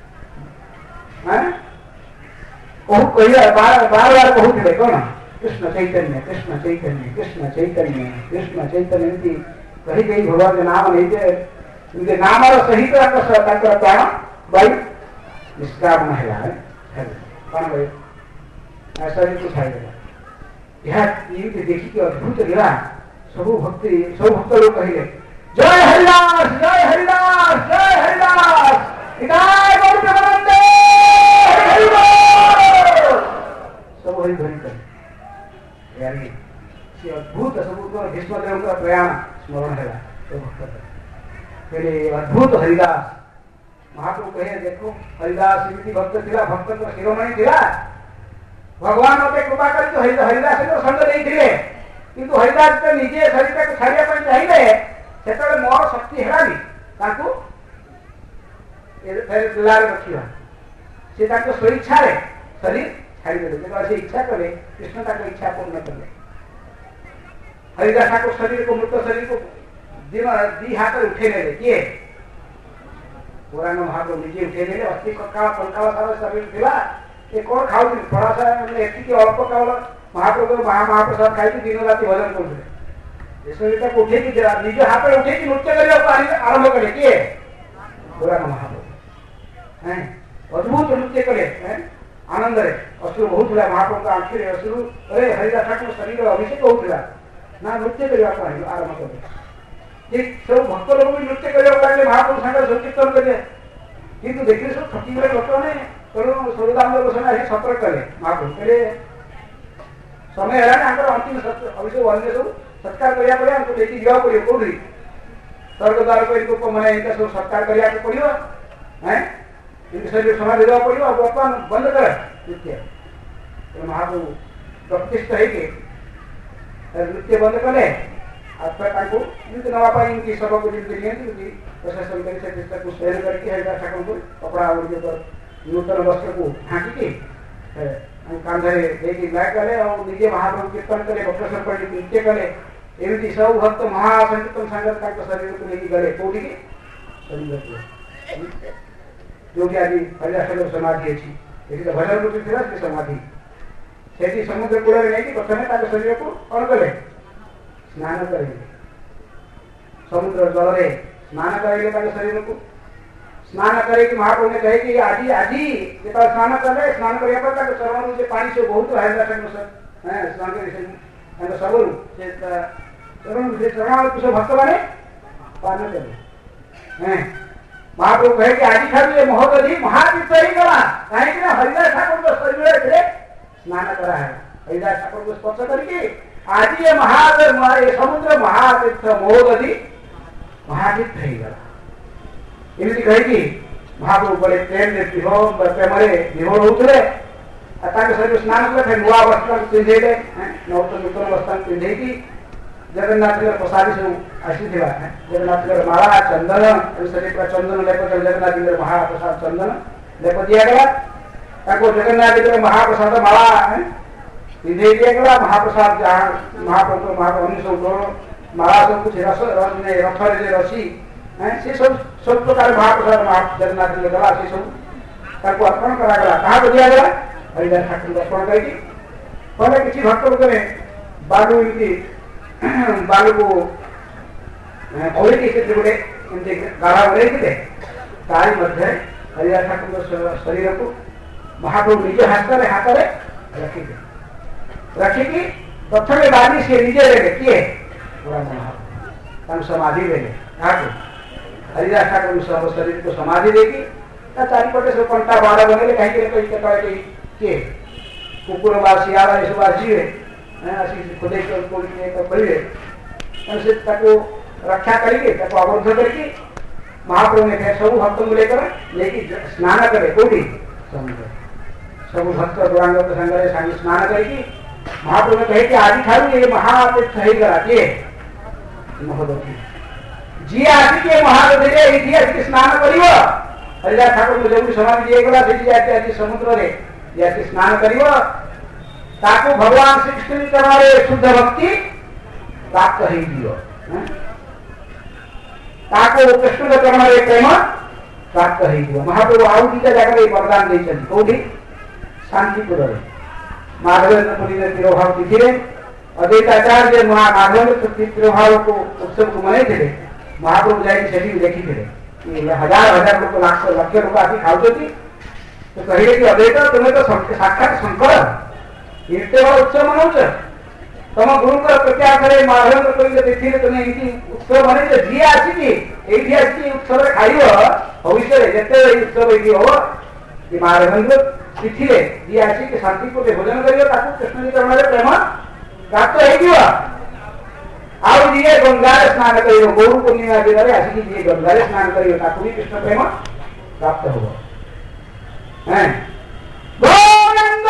बार बार कहते कौन कृष्ण चैतन्य कृष्ण चैतन्य कृष्ण चैतन्य कृष्ण चैतन्य कही कही भगवान के नाम नहीं नाम सहित प्राण वायु निष्कामन है शरीर को छाड़देगा यह देखिए अद्भुत लीला सब भक्ति सब भक्त लोग कहले जय हरिदास जय हरिदास जय हरिदास सब हरि ध्वनि कर यानी अद्भुत सब भीष्मदेव का प्रयाण स्मरण है अद्भुत हरिदास महाप्रभु कहे देखो हरिदास एमती भक्त थिला भक्त शिरोमणि थिला भगवान मते कृपा कर तो हरिदास को संग नहीं थिले किंतु हरिदास तो निजे शरीर को छाड़िया पई चाहिए सेतले मोर शक्ति हेलानी ताकू फेर दुलार रखिया से ताको स्वेच्छा रे शरीर छाड़ी देले जेको से इच्छा करे कृष्ण ताको इच्छा पूर्ण करले हरिदास ठाकुर शरीर को मृत शरीर को दिन दी हाथ उठे ले किए पुराण महाप्रभु निजे उठे ले अस्थि कंकाल सारा शरीर थिला ये कौन खाऊ थोड़ा सा एति अल्प काल महाप्रभु महाप्रसाद खाई दिन राति भजन करते शरीर को उठे निज हाथ उठे नृत्य करने आरंभ कले किए पुराण महाप्रभु अद्भुत नृत्य कले आनंद अश्रु बहुत महाप्रभु आखिर अश्रु अरे हरिदास ठाकुर शरीर अभिषेक होता ना नृत्य करने आरंभ कले जे सब भक्त लोग भी नृत्य करने महाप्रभु सागर संकीर्तन करें किंतु देखिए सब थकी गए लोक मैंने तेणु स्वरूदानंद गोस्वामी आसी सतर्क कले महाप्रभु कहले समय है अंतिम अभिषेक अन्य सब सत्कार करिया पड़े हमको लेके जाओ पड़ियो कोठी स्वर्गद्वार को मैंने इनका सब सत्कार करिया पड़ियो हैं इनके शरीर समाधि देवा पड़ियो अब अपन बंद कर नृत्य तो महाप्रभु प्रतिष्ठा है के नृत्य बंद कले après ताको इनके नवा पाई इनकी सब को जिनके लिए क्योंकि प्रशासन करे से पुस्तक को शेयर करके है ठाकुर को कपड़ा और जो पर नूतन वस्त्र को ढांकी के हम कांधे लेके बैठ करे और निजे महाप्रभु कीर्तन करे भक्तसर पर नृत्य करे एवं सब भक्त महासंकीर्तन संगत का शरीर को लेके गले कोठी के शरीर को जो कि आज हरिदास समाधि अछि एठी भजन रूप थिला से समाधि सेठी समुद्र कूल रे नहीं प्रथमे ताके शरीर को कौन करे स्नान करेंगे समुद्र जल रे स्नान करेंगे ताके शरीर को स्नान करे कि महाप्रभु ने कहे कि आदि आदि जे पर स्नान करे स्नान करिया पर ताके चरण जे पानी से बहुत हरिदास सर हैं स्नान करे से एंड सबरु से चरण कुछ भक्त माने पान करे हैं महाप्रभु कहे कि आदि ठाकुर ये महोदधि महातीर्थ ही गला काहे कि हरिदास ठाकुर को शरीर रे स्नान करा है हरिदास ठाकुर को स्पर्श करके आज ये महादेव ये समुद्र महातीर्थ महोदधि महातीर्थ ही गला एमती कही महाप्रभु बड़े प्रेम प्रेम विभोर होते शरीर स्नान कले नुआ वस्त्र पिंधेले नूतन वस्त्र पिंधे जगन्नाथ प्रसादी सब आसी जगन्नाथ माला चंदन शरीर का चंदन लेप जगन्नाथ महाप्रसाद चंदन लेप दिया जगन्नाथ महाप्रसाद माला पिंधे दिया महाप्रसाद जहाँ महाप्रभु महाप्रभु सब माला सब कुछ रस रथ रसी से सब प्रकार महाप्रसाद जगन्नाथ गला से सब अर्पण करागला कहाँ को दिया गया हरिदास ठाकुर को अर्पण करके पहले किसी भक्त लोग बालू इनकी बालू को क्षेत्र गोटे गाढ़ा उड़े तारी मध्य हरिदास ठाकुर शरीर को महाप्रभु निज हाथ में रखिकी प्रथम बाली से निजे ले किए समाधि ले हरिदास ठाकुर सब शरीर को समाधि देगी चारिपटे सब कंटा बाड़ बने कहीं किए कुकुर बा शियाला ये सब आसीवे खुदे कहे रक्षा करेंगे अवरुद्ध करके महाप्रभु ने फिर सब भक्त को लेकर स्नान करे कौटी समुद्र सब भक्त गौरांग संगे स्नान करके महाप्रभु ने कहे कि आदि ठाकुर ये महातीर्थ ही गला किए महोदधि जी आदि के महादधि रे इतिहास स्नान करिवो हरिदास ठाकुर को जब समाधि दिए गला से जाते आज समुद्र रे जाके स्नान करिवो ताको भगवान श्री कृष्ण करवारे शुद्ध भक्ति प्राप्त ही दियो ताको कृष्ण के करवारे प्रेम प्राप्त ही दियो महाप्रभु आउ दीटा जाकर वरदान दे चली कोठी शांतिपुर रे माधवेंद्र पुरी ने तिरुभाव तिथि रे अद्वैताचार्य माधवेंद्र तिरुभाव को उत्सव को मनाई थे महाप्रभु जाए सेठी देखी थे हजार हजार लोग लाख लक्ष लोग आसी खाऊती तो कहे कि अद्वैत तुम्हें तो साक्षात शंकर इतने बड़ा उत्सव मनाऊ तुम गुरु प्रत्याशे माधवेंद्र पुरी तिथि रे तुम्हें इनकी उत्सव मनाई जी आसिकी एठी आसिकी उत्सव रे खाइयो भविष्य रे जते उत्सव एठी हो कि माधवेंद्र तिथि रे जी आसिकी शांतिपुर भोजन करियो ताकू कृष्ण जी करमारे प्रेम प्राप्त हे दियो आउ दिए गंगारे स्नान करियो गौर पूर्णिमा दिन रे आसिकी दिए गंगारे स्नान करियो ताकू भी कृष्ण प्रेम प्राप्त हो हैं गोविंद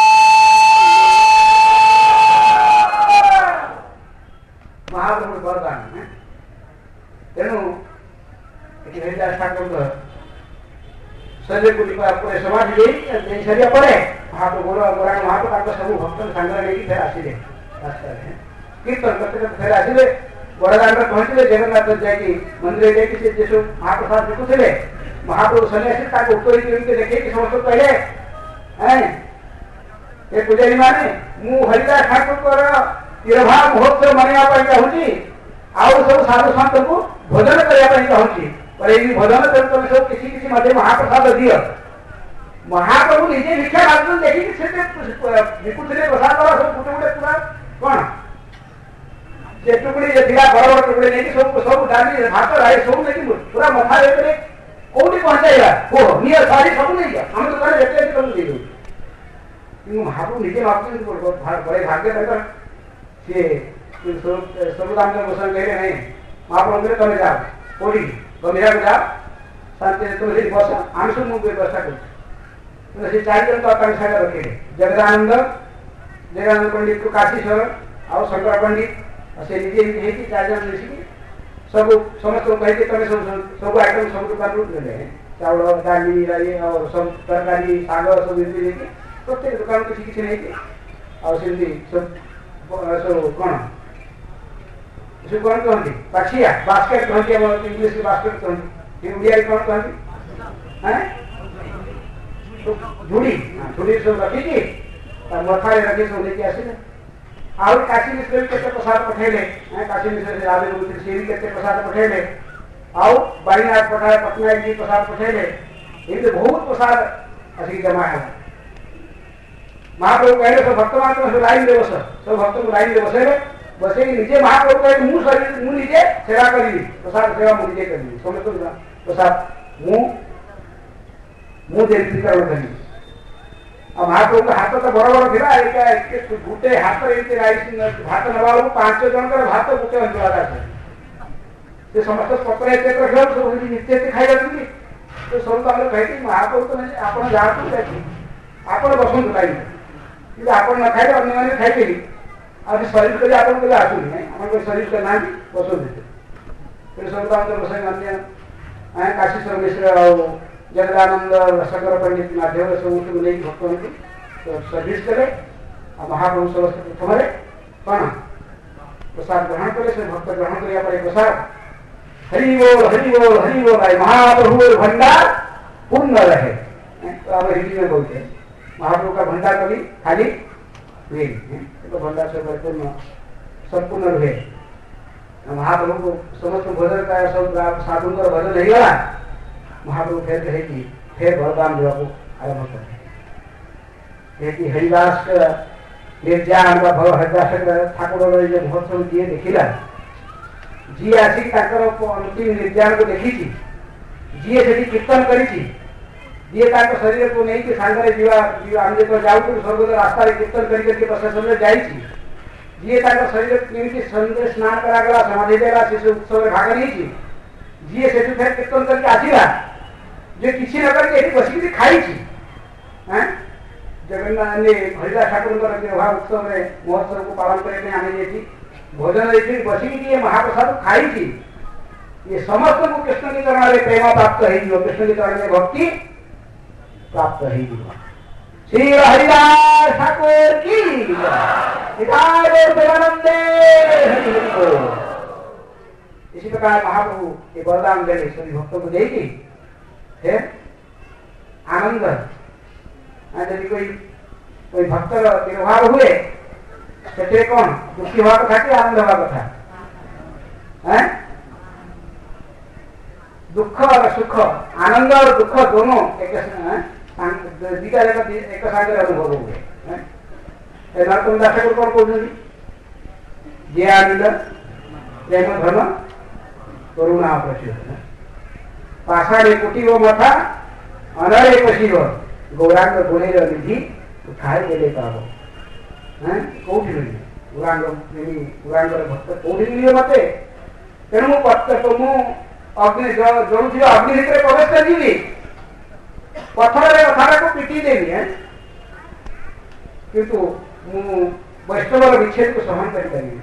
महाप्रभु वरदान है तेणु हरिदास ठाकुर शरीर को पूरे समाधि दे सरिया पड़े महाप्रभु गोराण महाप्रभु सब भक्त सांगे लेकिन फिर आसिले कीर्तन करते करते फिर आसिले बड़दान में पहुंचले जगन्नाथ जाकि मंदिर जाकि जे सब महाप्रसाद देखुले महाप्रभु सन्यासी ताको उत्तरी के देखे कि समस्त पहले हैं ये पुजारी माने मु हरिदास ठाकुर कर तिरुभाव महोत्सव मनाया पाई चाहूची आउ सब साधु संत को भोजन करया पाई चाहूची पर ये भोजन तुम सब किसी मध्य महाप्रसाद दियो महाप्रभु निजे भिक्षा मागुन देखि से विकुटले प्रसाद वाला सब गुटे गुटे पूरा कोन जे टुकड़ी जे थिला बड़ बड़ टुकड़ी नहीं सब सब डाली भात राई सब नहीं पूरा मथा रे कोठी पहुंचाइला ओ नियर सारी सब नहीं गया हम तो करे जेते कम दे दो कि महाप्रभु निजे वापस बड़े भाग्य तक से सब दाम में बसन गए नहीं महाप्रभु ने तमे जाओ कोठी गमिरा जाओ शांति तुम से बस आम सब मुझे व्यवस्था कर तो से चार जन तो अपन साथ रखे जगदानंद पंडित को काशीश्वर और शंकर पंडित से निजे निजे की चार जन मिसी सब समस्त को कहते तमे सब आइटम सब दुकान रू ले चावल दाली राई और सब तरकारी साग सब मिलती लेके प्रत्येक दुकान किसी किसी नहीं के और सिंधी सब सब कौन कहते पक्षिया बास्केट कहते हम इंग्लिश में बास्केट कहते इंडिया में कौन कहते हैं झुड़ी झुड़ी सब रखी की मथा रखी सब लेके आसे और काशी मिश्र भी केते प्रसाद पठेले काशी मिश्र से राधे गोविंद से भी केते प्रसाद पठेले और बारीनाथ पठार पटनायक जी प्रसाद पठेले ये बहुत प्रसाद असली जमा है महाप्रभु कहले सब भक्त मात्र सब लाइन दे सब भक्त को लाइन दे बसे निजे महाप्रभु कहे मु शरीर मु निजे सेवा करी प्रसाद सेवा मु निजे करी समस्त प्रसाद मु देविकरण करी अब महाप्रभु का हाथ तो बड़ बड़ थिला एक गुटे हाथ एते राइस भात नबाल 5 जन कर भात गुटे अंतरा जाते से समस्त पत्र एते कर सब सब नित्य से खाइ जाती तो सब हम कहती महाप्रभु तो नहीं आपण जातु देखि आपण बसंत लाइन कि आपण न खाइ अन्य माने खाइ केली अब शरीर को आपण को आसु नहीं हमर को शरीर का नाम बसंत देते फिर सब हम तो बसंत अन्य काशीश्वर मिश्र और जगदानंद शंकर पंडित माध्यम से उनको नहीं भक्तों की तो सर्विस करे और महाप्रभु समस्त प्रथम कौन प्रसाद ग्रहण करे से भक्त ग्रहण करिया पर प्रसाद हरि बोल हरि बोल हरि बोल भाई महाप्रभु भंडार पूर्ण रहे तो आप हिंदी में बोलते हैं महाप्रभु का भंडार कभी खाली हुए तो भंडार से परिपूर्ण संपूर्ण रहे महाप्रभु को समस्त भोजन का सब साधु का भजन नहीं गला महाप्रभु फिर कहे कि फिर बलदान देवा को आरंभ करते हरिदास निर्जान का भव हरिदास ठाकुर जो महोत्सव दिए देखिला जी आसी अंतिम निर्जान को देखी जी से कीर्तन करी जी शरीर को नहीं कि सांगरे जीवा आम जो जाऊ स्वर्ग रास्ता कीर्तन करके प्रशासन में जाई जी शरीर केमती संजय स्नान करागला समाधि देला से उत्सव भाग नहीं जी से फिर कीर्तन करके आसीला जो किसी न करके बसिक खाई जगन्नाथ ने हरिदास ठाकुर उत्सव में महोत्सव को पालन करने आने भोजन बसिक दिए महाप्रसाद खाई ये समस्त को कृष्ण के चरण में प्रेम प्राप्त हो कृष्ण के चरण में भक्ति प्राप्त हो श्री हरिदास ठाकुर की इसी प्रकार महाप्रभु ये वरदान देने सभी भक्तों को देगी फिर आनंद यदि कोई भक्त तिरुभाव हुए तो कौन दुखी हुआ कथा कि आनंद हुआ कथा दुख और सुख आनंद और दुख दोनों एक सागर अनुभव हुए नरोत्तम दास ठाकुर कौन कहते जे आनंद प्रेम धर्म करुणा प्रचुर पाषाणे कुटी वो मथा अनरे पशिव गौरांग गुणेर निधि उठाए देले पाबो हैं कोठी मिली गौरांग भक्त कोठी मिली मते तेणु मु पत्त तो मु अग्नि जलुथि अग्नि भितर प्रवेश करिबी पत्थर रे अथारा को पिटी देबी हैं किंतु मु वैष्णव विच्छेद को सहन कर पारिबी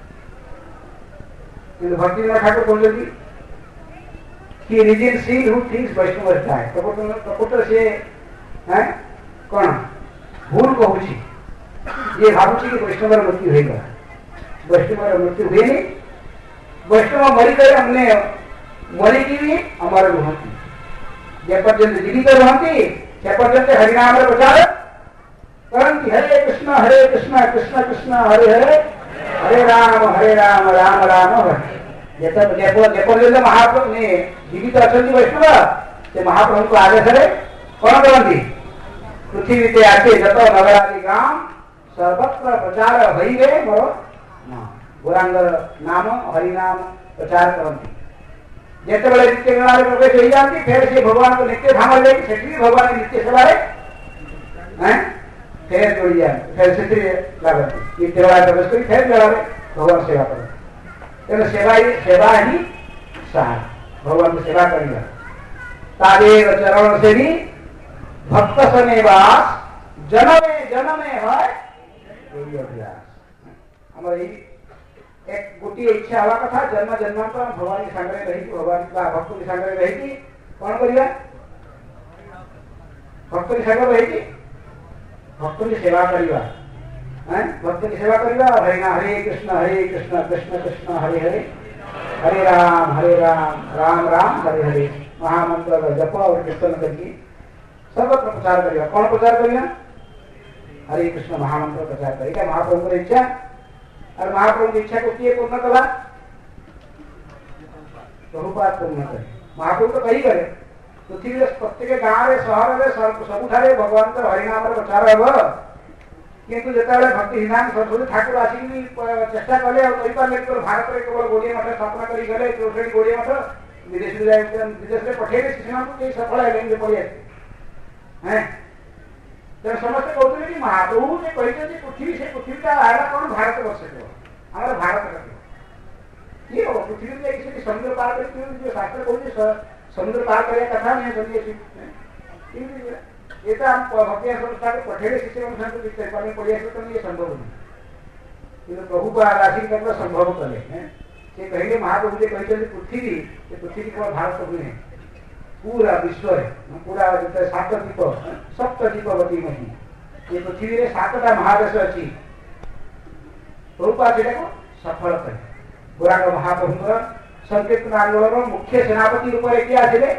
किंतु भक्तिनाथ ठाकुर कहले कि रिजिन सील हु थिंक्स वैष्णव डाय कपट से हैं कौन भूल कहूची ये भावुची कि वैष्णव मृत्यु होगा वैष्णव मृत्यु हुए नहीं वैष्णव मरी गए हमने मरी की भी अमर रुहती जे पर्यंत जीवित रहती से पर्यंत हरिनाम प्रचार करती हरे कृष्ण कृष्ण कृष्ण हरे हरे हरे राम राम राम हरे महाप्रभु ने जीवित अच्छा वैष्णव से महाप्रभु को आदेश कौन करती पृथ्वी आसे जत नगरादि गांव सर्वत्र प्रचार हईरे मोर गौरांग नाम हरिनाम प्रचार करती जितेबाला नित्य मेला प्रवेश हो जाती फिर से भगवान को नित्य धाम जाए से भगवान नित्य सेवा फिर जोड़ी जाए फिर से लगती नित्य मेला प्रवेश कर फिर जगह भगवान सेवा कर सेवा ही सार भगवान की सेवा करेगा तादेव चरण से भी भक्त सनेवास जन्मे जन्मे है हमारी एक गोटे इच्छा हवा कथा जन्म जन्मांतर भगवान की सांगरे रही भगवान का भक्त की सांगरे रही कौन करिया भक्त की सांगरे रही भक्त की सेवा करिया भक्त की सेवा करिया हरे कृष्ण कृष्ण कृष्ण हरे हरे हरे राम राम राम हरे हरे महामंत्र जप और कीर्तन करके सर्वत्र प्रचार करेगा कौन प्रचार करेगा हरे कृष्ण महामंत्र प्रचार करेगा महाप्रभु की इच्छा और महाप्रभु की इच्छा को किए पूर्ण कला प्रभुपाद पूर्ण करे महाप्रभु तो कही करे पृथ्वी प्रत्येक गाँव में सहर में सबुठारे भगवान हरिनाम प्रचार हम किंतु जितेबाला भक्तिहीनान सरस्वती ठाकुर आसिक चेष्टा कले और भारत में केवल गोड़िया मठ स्थापना करी गले चौसठी गोड़िया मठ विदेश में पठेले से सफल है पड़े तेज समस्ते कहते कि महाप्रभु ने कहते पृथ्वी से पृथ्वी का आएगा कौन भारत वर्ष के हमारा भारत का ये हो पृथ्वी में समुद्र पार करके जो शास्त्र कहते समुद्र पार करे कथा नहीं समझिए ये तो हम भक्तिया संस्था के पठेले शिष्य अनुसार तो दिखते हैं पढ़िया तो ये संभव नहीं ये प्रभु का राशि करना संभव करे ये कहेंगे महाप्रभु जी कहते पृथ्वी पृथ्वी केवल भारत नहीं पूरा विश्व है पूरा सातद्वीप सप्तद्वीपवती मही ये पृथ्वी में सातटा महादेश अच्छी प्रभुपाद को सफल करे गौरांग महाप्रभु संकीर्तन आंदोलन मुख्य सेनापति रूप में किया थे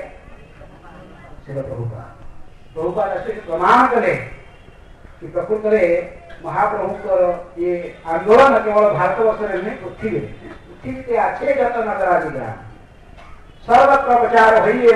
प्रभुपाद ऐसे प्रमाण करे कि प्रकृत में महाप्रभु ये आंदोलन केवल भारतवर्ष में नहीं पृथ्वी के अच्छे जत नगर आदि ग्राम सर्वत्र प्रचार हुई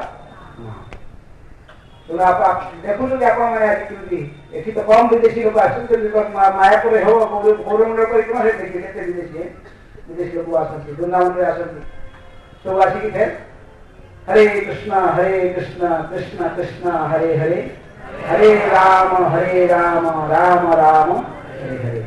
तो आप देखो आप मैंने तो कम विदेशी लोग मायापुर हो गौरव परिक्रमा से देखिए विदेशी लोग आसती वृंदावन में आसती सब आसिक थे हरे कृष्ण कृष्ण कृष्ण हरे हरे हरे राम राम राम हरे हरे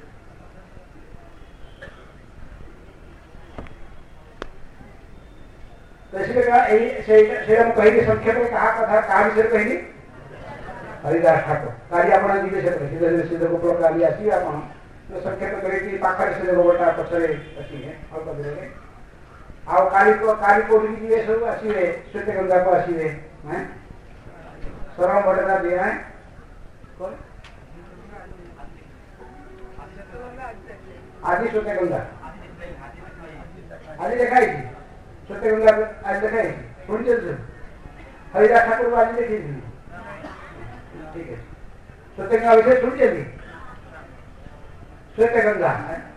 तो इसलिए कहली संक्षेप में कहा विषय कहली हरिदास ठाकुर काली आपण विदेश सिद्ध गोपाल काली आसी आपण संक्षेप करी पाखरे सिद्ध गोपाल पछरे अच्छी है अल्प दिन आउ काली कोटी जी सब आसवे श्वेत गंगा को आसवे सरम भट्टाचार्य दिए हैं आज श्वेत गंगा आज देखाई श्वेत गंगा आज देखाई शुणी हरिदास ठाकुर को आज देखी ठीक है श्वेत गंगा विषय शुणी श्वेत गंगा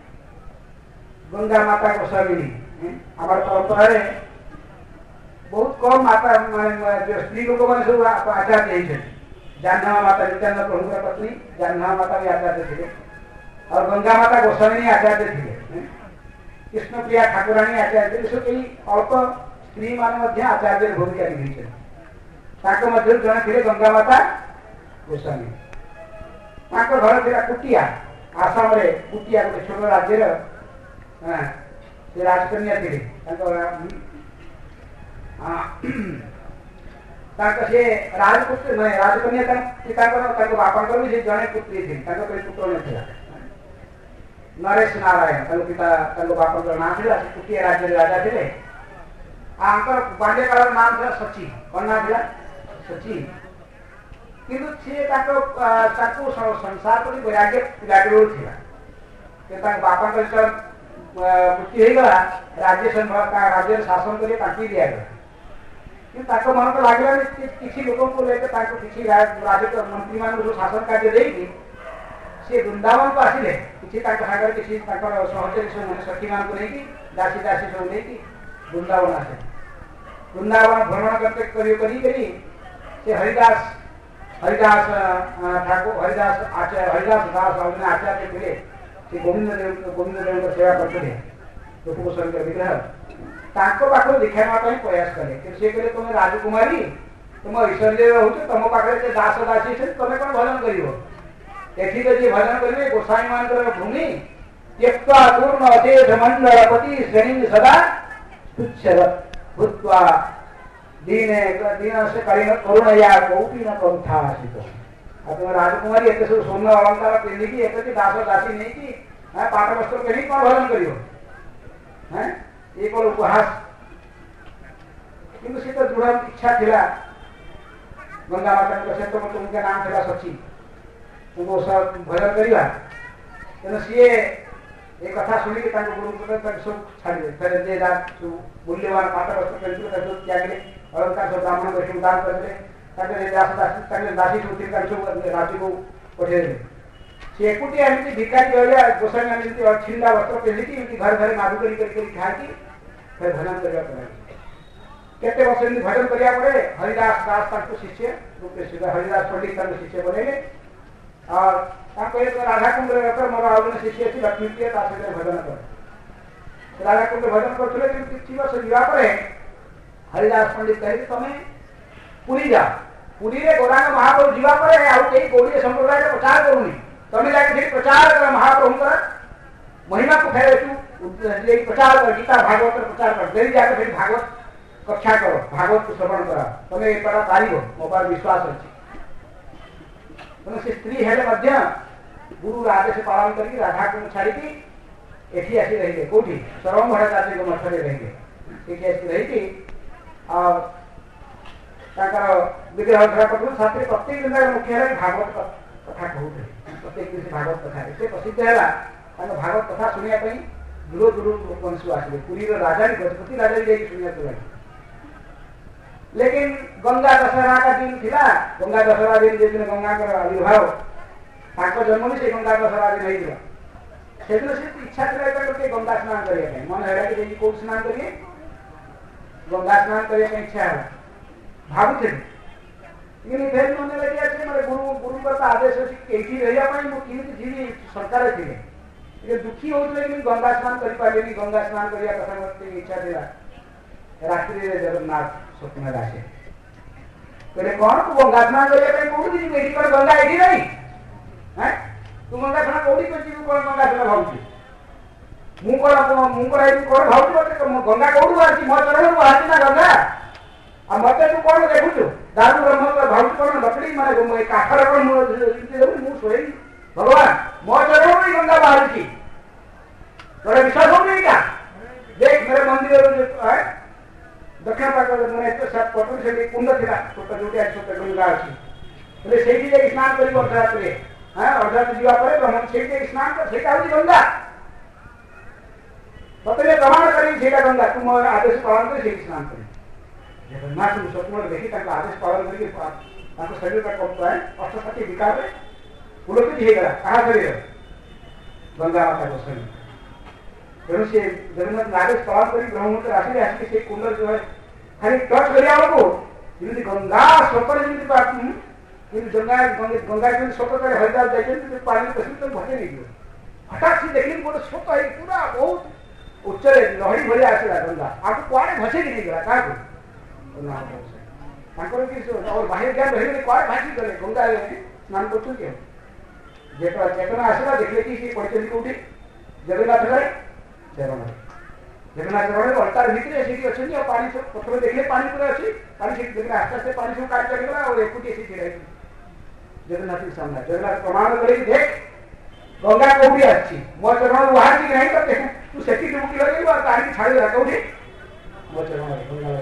गंगा माता को स्वामिनी हमारे परंपरा बहुत कम माता जो स्त्री लोक मैंने सब आचार्य जाह्नवा माता नित्यानंद प्रभु पत्नी जाह्नवा माता भी आचार्य थे और गंगा माता गोस्वामी आचार्य थे कृष्ण प्रिया ठाकुराणी आचार्य थे कई अल्प स्त्री मान आचार्य भूमिका निभाई जड़े थे गंगा माता गोस्वामी घर था कुटिया आसाम कुटिया गोटे छोट राज्य से राजकन्या थे से राजपुत्र नहीं राजकन्या पिता बापा भी जड़े पुत्री थी पुत्र नहीं नरेश नारायण पिता बापा ना था कुटिया राज्य राजा थे पांड्य काल नाम था सची कौन ना था सची किंतु सी संसार प्रति वैराग्य व्याकुल था बापा मृत्यु हो गला राज्य शासन कर दिया गया मन तो लगे किसी लोगों को लेकर किसी मंत्री मान जो शासन कार्य देगी सी वृंदावन को आसिले किसी किसी सहचरी सब सखी मान को लेकिन दासी दासी सब लेकिन वृंदावन आसे वृंदावन भ्रमण करते करी से हरिदास ठाकुर हरिदास दास आचार्य थे से गोविंद देव सेवा करते रूपकुशल विग्रह पाखु दीक्षा नापी प्रयास कले सी कहे तुम राजकुमारी तुम ऐश्वर्य रोच तुम पाखे दास दासी तुम कौन भजन कर एठी तो जी भजन करेंगे गोसाई मान भूमि त्यक्त्वा पूर्ण अशेष मंडलपति श्रेणी सदा तुच्छ भूत्वा दीन से करुणया कौपी न पंथा आसित तुम राजकुमारी एत सब स्वर्ण अलंकार पिंधिकी एत दास दासी नहीं कि पाट वस्त्र पहनी कौन भजन कर ये कौन उपहास किंतु सी तो दृढ़ इच्छा थिला गंगा माता से तो तुमके नाम थिला सची तुमको सब भजन करवा तेना सी एक कथा शुणी गुरु सब छाड़े फिर जे मूल्यवान पाट वस्त्र पहनते त्यागले अलंकार सब ब्राह्मण वैष्णव दान करते दासी सब राज्य को पठेदेले सी एकुटिया एमती भिकारी रहा गोसाई मैंने छिंदा वस्त्र पहनिकी घर घर माधुकरी खाई फिर भजन करने केते वर्ष भजन करिया पड़े हरिदास दास शिष्य रूपेश हरिदास पंडित शिष्य बनैले और राधा कुंड मोर आउ शिष्य अच्छी लक्ष्मीप्रिय भजन कर राधा कुंड भजन करते किसी वर्ष जावापर हरिदास पंडित कहे तुम पुरी जा पुरी में गौरांग महाप्रभु जावापर आउ कई गौड़ी संप्रदाय प्रचार करूनी तुम जाके प्रचार कर महाप्रभु महिमा को फेर प्रचार कर गीता भागवत प्रचार कर डेली जाकर फिर भागवत कक्षा करो भागवत को श्रवण करा तुम ये पढ़ा पार मो पर विश्वास अच्छी तुम से स्त्री हेले गुरु आदेश पालन करके राधा को छाड़ी एठी आसी रही कौटी सरम भट्टाचार्य मठ में रही रही और विग्रह धरा पड़ू छात्री प्रत्येक दिन मुख्य भागवत कथा कहते प्रत्येक दिन भागवत कथा से प्रसिद्ध है भागवत कथा शुणा दूर दूर लोक सब आसे पुरी राजा गजपति राजा भी जाए शुणा लगे लेकिन गंगा दशहरा का दिन थिला गंगा दशहरा दिन जिस दिन गंगा का आविर्भाव जन्म भी से गंगा दशहरा दिन से इच्छा थी गंगा स्नान करने मन है कि कौन स्नान करिए गंगा स्नान करने इच्छा है भावुथे लेकिन फिर मन लगे मैं गुरु आदेश अच्छी रही जीवी सरकार थे दुखी होते गंगा स्नान कर पारे गंगा स्नान करने कथा इच्छा थी रात्रि जगन्नाथ स्वप्न आसे कहले कौन तू गंगा स्नान करने कौन जी गंगा ये नहीं है तू गंगा स्नान कौटी कर कौन गंगा स्नान भावुची मुझे कौन भावुची गंगा कौटू बाहर मो चरण बाहर ना गंगा आ मत तू कौन देखु दारू ब्रह्म भावुची कौन लकड़ी माने काठर कौन मुझे भगवान मो चरण ही गंगा बाहर तोरा विश्वास हो नहीं क्या देख मेरे मंदिर दक्षिण पाक मैंने पटुरी से कुंड थी छोटा जोटे छोटा गंगा अच्छी से स्नान कर अर्धरात्रि अर्धरात्रि जावापर ब्रह्म से स्नान कर गंगा पतरे प्रमाण करी गंगा तुम आदेश पालन कर स्नान कर जगन्नाथ स्वप्न देखी आदेश पालन कर शरीर का करता है अष्टपति विकार पुलकित होगा कहा शरीर गंगा माता को शरीर तेणु से जगन्नाथ आदेश पालन कर ब्रह्मपुत्र आसिले आसिक से कुंड जो है खाली टच कर गंगा स्वप्न गंगा गंगा स्वप्न हरिदास जाए पानी पसी तो भटे नहीं हठात से देखिए गोटे स्वप्न है पूरा बहुत उच्च लहरी भाई आसला गंगा आपको कुआड़े भसे नहीं गला क्या और बाहर ज्ञान रही कुआड़े भासी गले गंगा स्नान कर चेतना आसला देखले कि पढ़ते कौटी जगन्नाथ चरण जगन्नाथ चरण अल्टार भितर से अच्छे पानी सब पथर देखले पानी पूरा अच्छी पानी से आस्ते आस्ते पानी सब काट चलगला और एकुटी से छिड़ा जगन्नाथ के सामने जगन्नाथ प्रमाण कर देख गंगा कौटी अच्छी मो चरण बाहर की नहीं करते तू से डुबकी लगे पानी छाड़ी कौटी मो चरण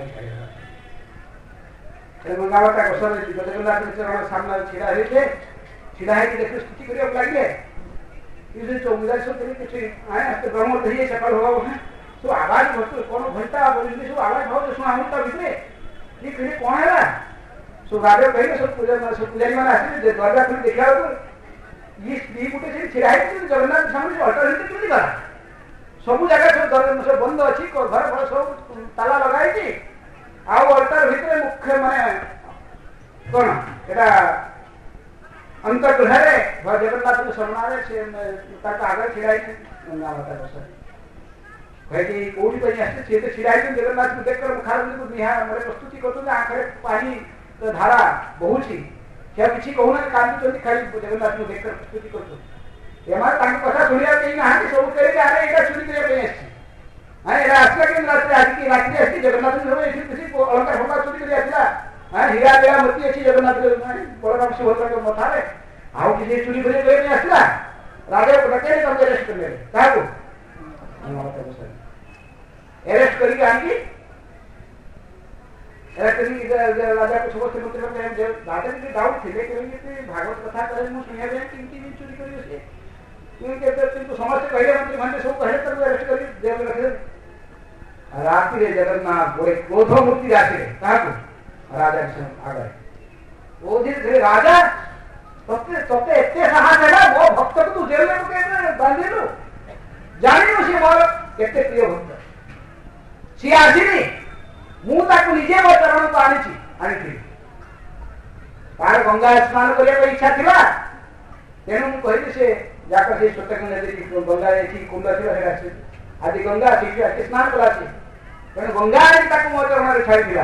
गंगा माता गोस्वामी जगन्नाथ चरण सामने छिड़ा है देख स्तुति कर लगे चौमुदाय सब ब्रह्म धरिए सकाल होगा सब आवाज कौन घंटा सब आवाज भाव सुना हम भितर ये कहे कौन है सब राजा कहे सब पुजारी मैंने आसे दरवाजा खुली देखा ये स्त्री गोटे से छिड़ा है जगन्नाथ सामने अल्टर केमी गला सब जगह सब बंद अच्छी घर घर सब ताला लगाई आउ अल्टर भितर मुख्य माने कौन एटा अंतर्गृह जगन्नाथ सामने से आगे छिड़ा गंगा माता गोसाई कहे कौटी पे आसते सी तो छिड़ा जगन्नाथ को देख मुखारबंदी को निहा मतलब प्रस्तुति कर आखिर पानी तो धारा बहुत किसी कहूना कांदुं खाली जगन्नाथ को देख प्रस्तुति कर कथा शुणा कहीं ना सब कहे अरे यहाँ चुरी करने हाँ ये आसला कि रात्रि रात्रि आसती जगन्नाथ अलंकार फलंकार चुरी कर आसला हाँ हीरा बेड़ा मोती अच्छी जगन्नाथ बलराम सुभद्रा मथारे आउ किसी चुरी कर आसला राजा को डके तुमको अरेस्ट करने क्या अरेस्ट करके आनी राजा को समस्त मंत्री राजा के डाउट थे भागवत कथा करे शुणा कि चुरी कर समस्त कहले मंत्री मानते सब कहले तक अरेस्ट कर जेल में रखे रात्रि जगन्नाथ गोटे क्रोध मूर्ति रात्रि क्या राजा आ गए वो धीरे राजा तत्ते एते साहस है मो भक्त को तू जेल में बांधिलु जानिनु सी मोर केते प्रिय भक्त सी आसीनी मु ताकू निजे मो चरण को आनी तार गंगा स्नान करने इच्छा थिला तेणु मु कहि से जाकर से छोटे गंगा कुंड थी आदि गंगा स्नान कला तेणु गंगा मो चरण छाड़ी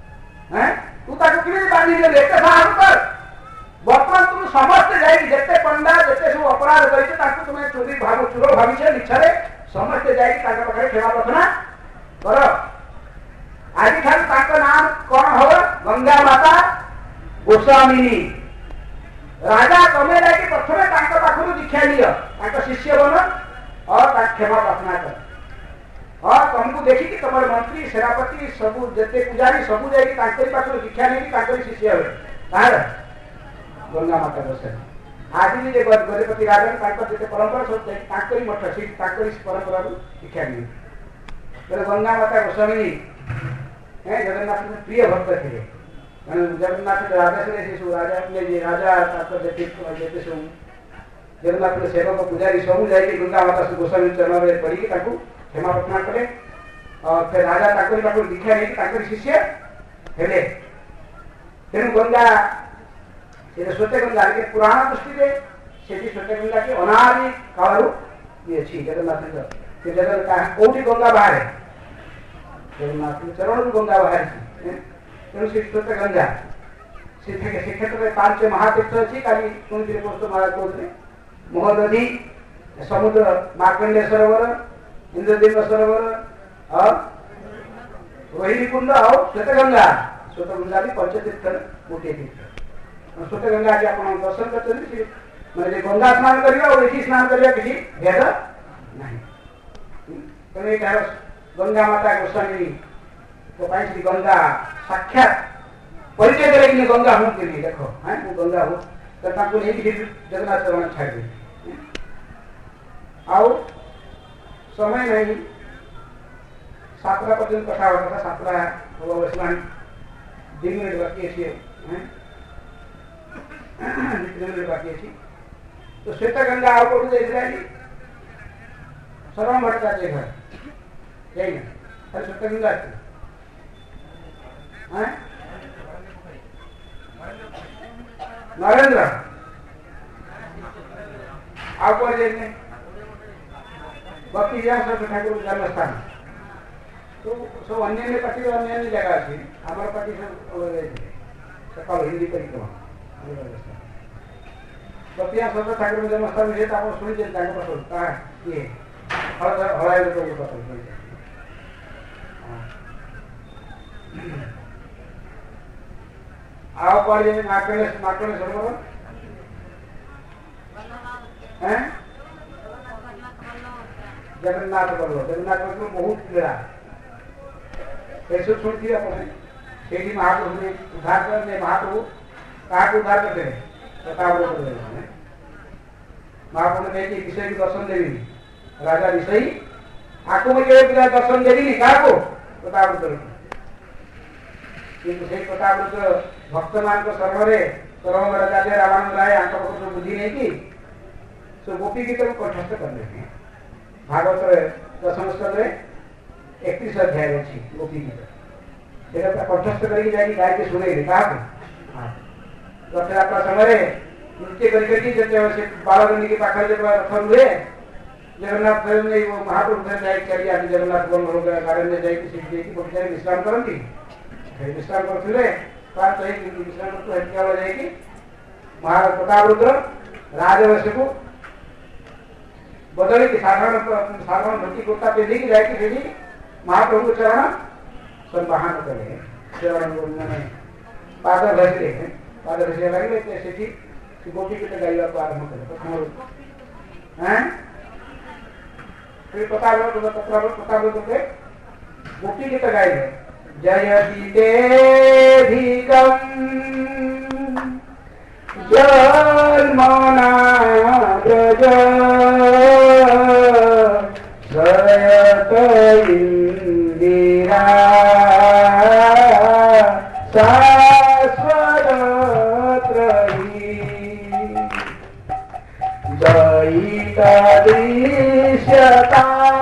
तू कि बांधि एते साहस कर बर्तमान तुम समस्ते जाते पंडा जिते सब अपराध कर तुम्हें चोरी भाव चोर भावी निच्छा समस्ते जाए क्षमा प्रार्थना कर आज नाम कौन हो गंगा माता गोस्वामिनी राजा तमें जाकि प्रथम पाखु दीक्षा लिया शिष्य बन और क्षमा प्रार्थना कर और तुमको देखिए तुम मंत्री सेनापति सब जिते पूजारी सब जाकि दीक्षा नहीं शिष्य हुए गंगा माता गोसाई आज भी गजपति राजा जिते परंपरा सब मठ से परंपरा दीक्षा नहीं गंगा माता गोस्वामी जगन्नाथ प्रिय भक्त थे जगन्नाथ राजा से राजा जगन्नाथ सेवक पूजारी सब जाकि गंगा माता गोस्वामी चरण में पड़ी क्षमा प्रार्थना कले और फिर राजा दीक्षा नहीं शिष्य हेले तेणु गंगा श्वेत गंगा पुराण दृष्टि से श्वेत गंगा की अनादि काल ये जगन्नाथ जगन्नाथ कौटी गंगा बाहर जगन्नाथ चरण गंगा बाहर तेणु श्री श्वेत गंगा से क्षेत्र में 5 महातीर्थ अच्छी काली शुणी महाराज कहते महोदधि समुद्र मार्कंडेय सरोवर इंद्रदेव सरोवर और रोहिणी कुंड और श्वेत गंगा भी पंचतीर्थ गोटे तीर्थ श्वेत गंगा के आप दर्शन करते मैंने गंगा स्नान करवा और ये स्नान करवा किसी भेद नहीं तेनाली गंगा माता गोस्वामी तो श्री गंगा साक्षात परिचय करे कि गंगा हूँ कि नहीं देखो है वो गंगा हूँ तो जगन्नाथ चरण छाड़ दी आओ समय नहीं 7टा पर्यटन कथा होता था 7टा बसमान 2 मिनट बाकी बाकी तो श्वेत गंगा आओ को श्रवण भट्टाचार्य घर यही ना श्वेत गंगा नरेंद्र आप भक्ति ठाकुर जन्म स्थान तो सब अन्य पार्टी अन्य जगह अच्छी आम पार्टी सब सका हिंदी परिक्रमा भक्ति ठाकुर जन्म स्थान विषय आप शुणी ये हड़ाई आओ पढ़े मार्कंडेय सरोवर जगन्नाथ बल्लभ बहुत लीला ऐसे शुणती अपने महाप्रभु ने उद्धार करने महाप्रभु कहा उद्धार करते हैं महाप्रभु ने विषय की दर्शन देवी राजा विषय आपको मुझे दर्शन देवी कहा को प्रताप किंतु से प्रताप भक्त मान सर्वे सर्व राजा रामानंद राय बुद्धि नहीं की सो गोपी गीत को कंठस्थ कर देते हैं भागवत दशम स्कंद 31 अध्याय अच्छी गोपी गीत कंठस्थ करके जाए गाय के सुने कहा रथयात्रा समय नृत्य करके से बालगंडी के पाखर जब रथ हुए जगन्नाथ महाप्रभु जाए चली आदि जगन्नाथ बन हो गया गार्डन में जाए सीट बगीचारे विश्राम करती विश्राम करते विश्राम करते जाए महाराज प्रतापरुद्र राजवंश को बदल साधारण साधारण धोती कुर्ता पिंधि जाए महाप्रभु चरण संवाहन करे चरण मैंने पाद घसरे पाद घसरे लगे से गोपी गीत गाइबा को आरंभ करे प्रथम हैं फिर प्रतापरुद्र के गोपी गीत गाइबे जयति देभिगम जन्मना ब्रज सयत इंदिरा दृश्यता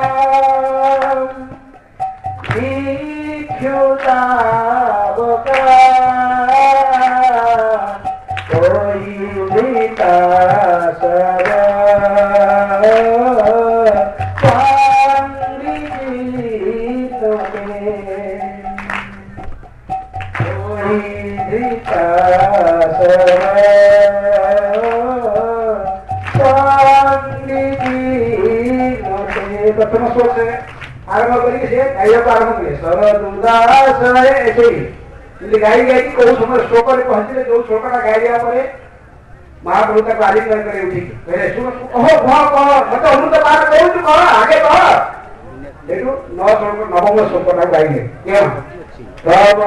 प्रथम स्वर से आरंभ करके आरंभ करिए सरदुदास ऐसे ही गाई गई कौ समय श्लोक पहुंचले जो श्लोकटा गाई दिया पर महाप्रभु तक आलिंगन करे उठी पहले सुन कहो कह मत अमृत पाठ कहूँ तू कह आगे कह देखो नवम श्लोकटा गाइले क्यों तव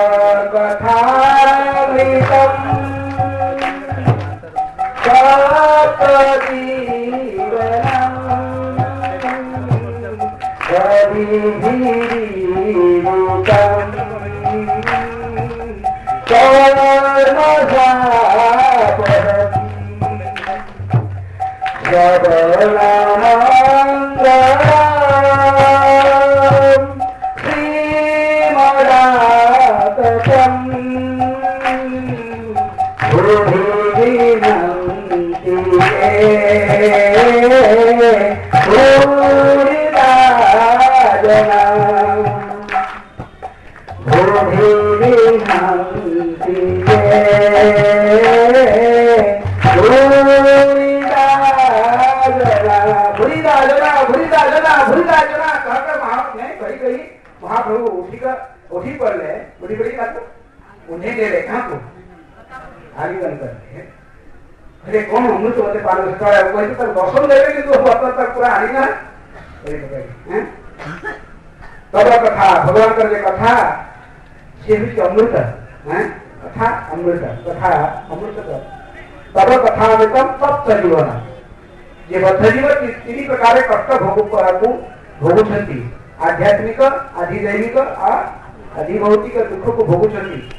महाप्रभु उठी पर ले बड़ी बड़ी बात उन्हें ले रहे कहाँ को आलिंगन करते हैं अरे कौन अमृत होते पानी तक दर्शन देवे कि तक पूरा आलिंगन तब कथा भगवान कर कथा से अमृत कथा अमृत कथा अमृत तब कथा अमृतम तप्त जीवन जे बद्ध जीवन तीन प्रकार कष्ट भोगुंट आध्यात्मिक आधिदैविक अधिभौतिक दुख को भोगुंट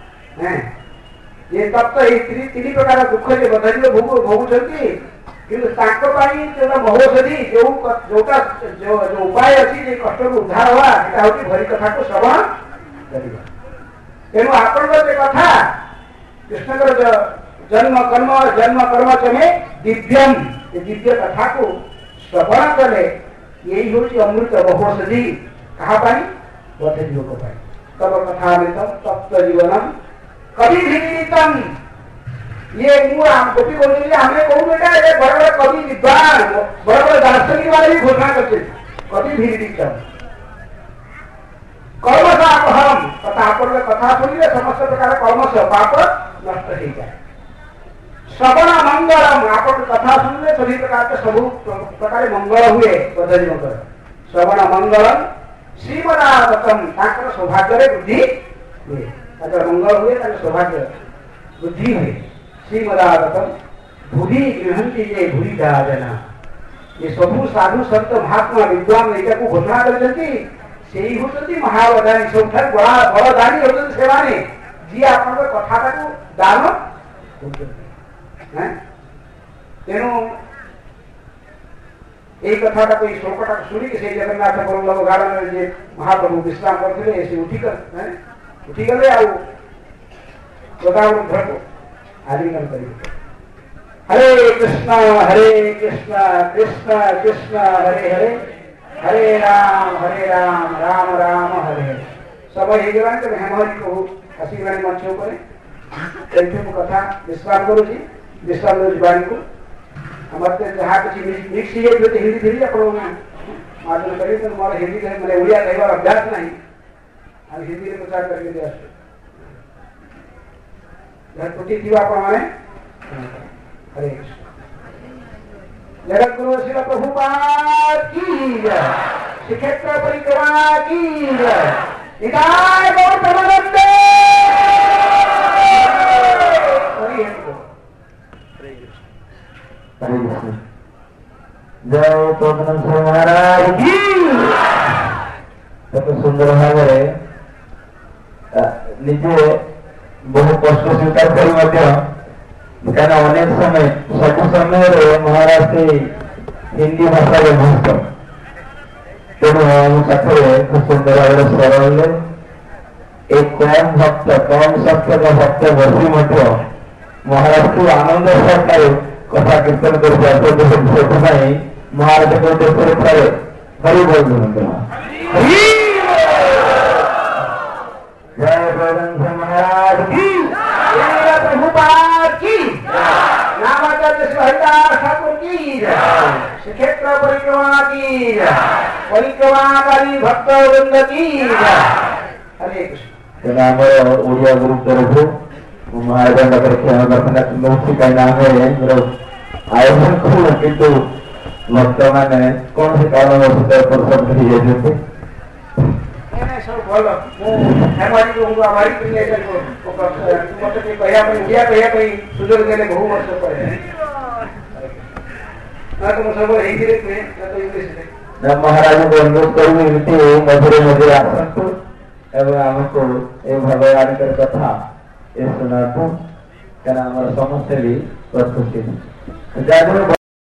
ये तप्त तीन प्रकार दुख जे बद्ध जीव भोगुंट किंतु महौषधि जो उपाय अच्छी जो कष्ट उद्धार हुआ भरी कथा को श्रवण कर तेणु आपण कथा कृष्ण जन्म कर्म चमे दिव्यम दिव्य कथा को श्रवण कले यही हूँ अमृत महौषधि कहा बद्ध जीव को पाई तब कथामृतम तप्त जीवनम कवि भीतम ये गोपी बोलते हमें कहूँ बेटा ये बड़े बड़े कवि विद्वान बड़े बड़े दार्शनिक वाले भी घोषणा करते कवि भीतम कर्म से अपहरम तथा आपण कथा सुनिले समस्त प्रकार कर्म से पाप नष्ट हो जाए श्रवण मंगलम आपण कथा सुनिले सभी प्रकार के सब प्रकार मंगल हुए बदल श्रवण मंगलम श्रीमदागतम ताकर सौभाग्य वृद्धि हुए ताकर मंगल हुए ताकर सौभाग्य वृद्धि हुए श्रीमदागतम भूरी गृहंती ये भूरी दाजना ये सबू साधु संत महात्मा विद्वान एटा को घोषणा करते से ही होती महावदानी सब बड़ा बड़ दानी होते सेवानी जी आप कथा को दान तेणु यही कथा कोई श्लोकटा शुणी से जगन्नाथ बल्लभ गार्डन में महाप्रभु विश्राम करते उठी गले प्रतापरुद्र को आलिंगन कर हरे कृष्णा कृष्ण कृष्ण हरे हरे हरे राम राम राम हरे हरे। समय हो गला तो हेमहरी कहू आसीगला मंच पर कथा विश्राम करुँगी विश्राम दूसरी बाणी को मत जहाँ किसी मिक्स हो हिंदी धीरे आप मार्जन करें तो मोर हिंदी मैंने ओडिया कहवार अभ्यास नहीं हम हिंदी में प्रचार करके त्रुटि थी आप हरे कृष्ण। जगत गुरु श्री प्रभुपाद की जय, श्री क्षेत्र परिक्रमा की जय, निताय गौर प्रेमानंदे। हरे कृष्ण। जय तदनंद महाराज की। तो सुंदर भाव निजे बहु कष्ट स्वीकार कर अनेक समय सब समय महाराज से हिंदी भाषा भाषा तेणु पाखे खूब सुंदर भाव सरल एक कम भक्त कम शब्द भक्त बसी महाराज को आनंद सहकारे कथा कीर्तन कर महाराज को उद्देश्य थाए हरि बोल जय गोविंद महाराज की, प्रभुपाद की, नामाचार्य श्री हरिदास ठाकुर की, श्री क्षेत्र परिक्रमा की, परिक्रमाकारी भक्त वृंद की। हरे कृष्ण। ओडिया ग्रुप तरफ महाराज आयोजन करूँ किंतु भक्त मैंने कौन से कारण सब भल हमारी सुजोग देने बहु वर्ष पड़े महाराज को अनुरोध करूँ मधुरे मधुरे आसतु एवं आमको भगवान कथा ये सुना समस्त भी प्रस्तुत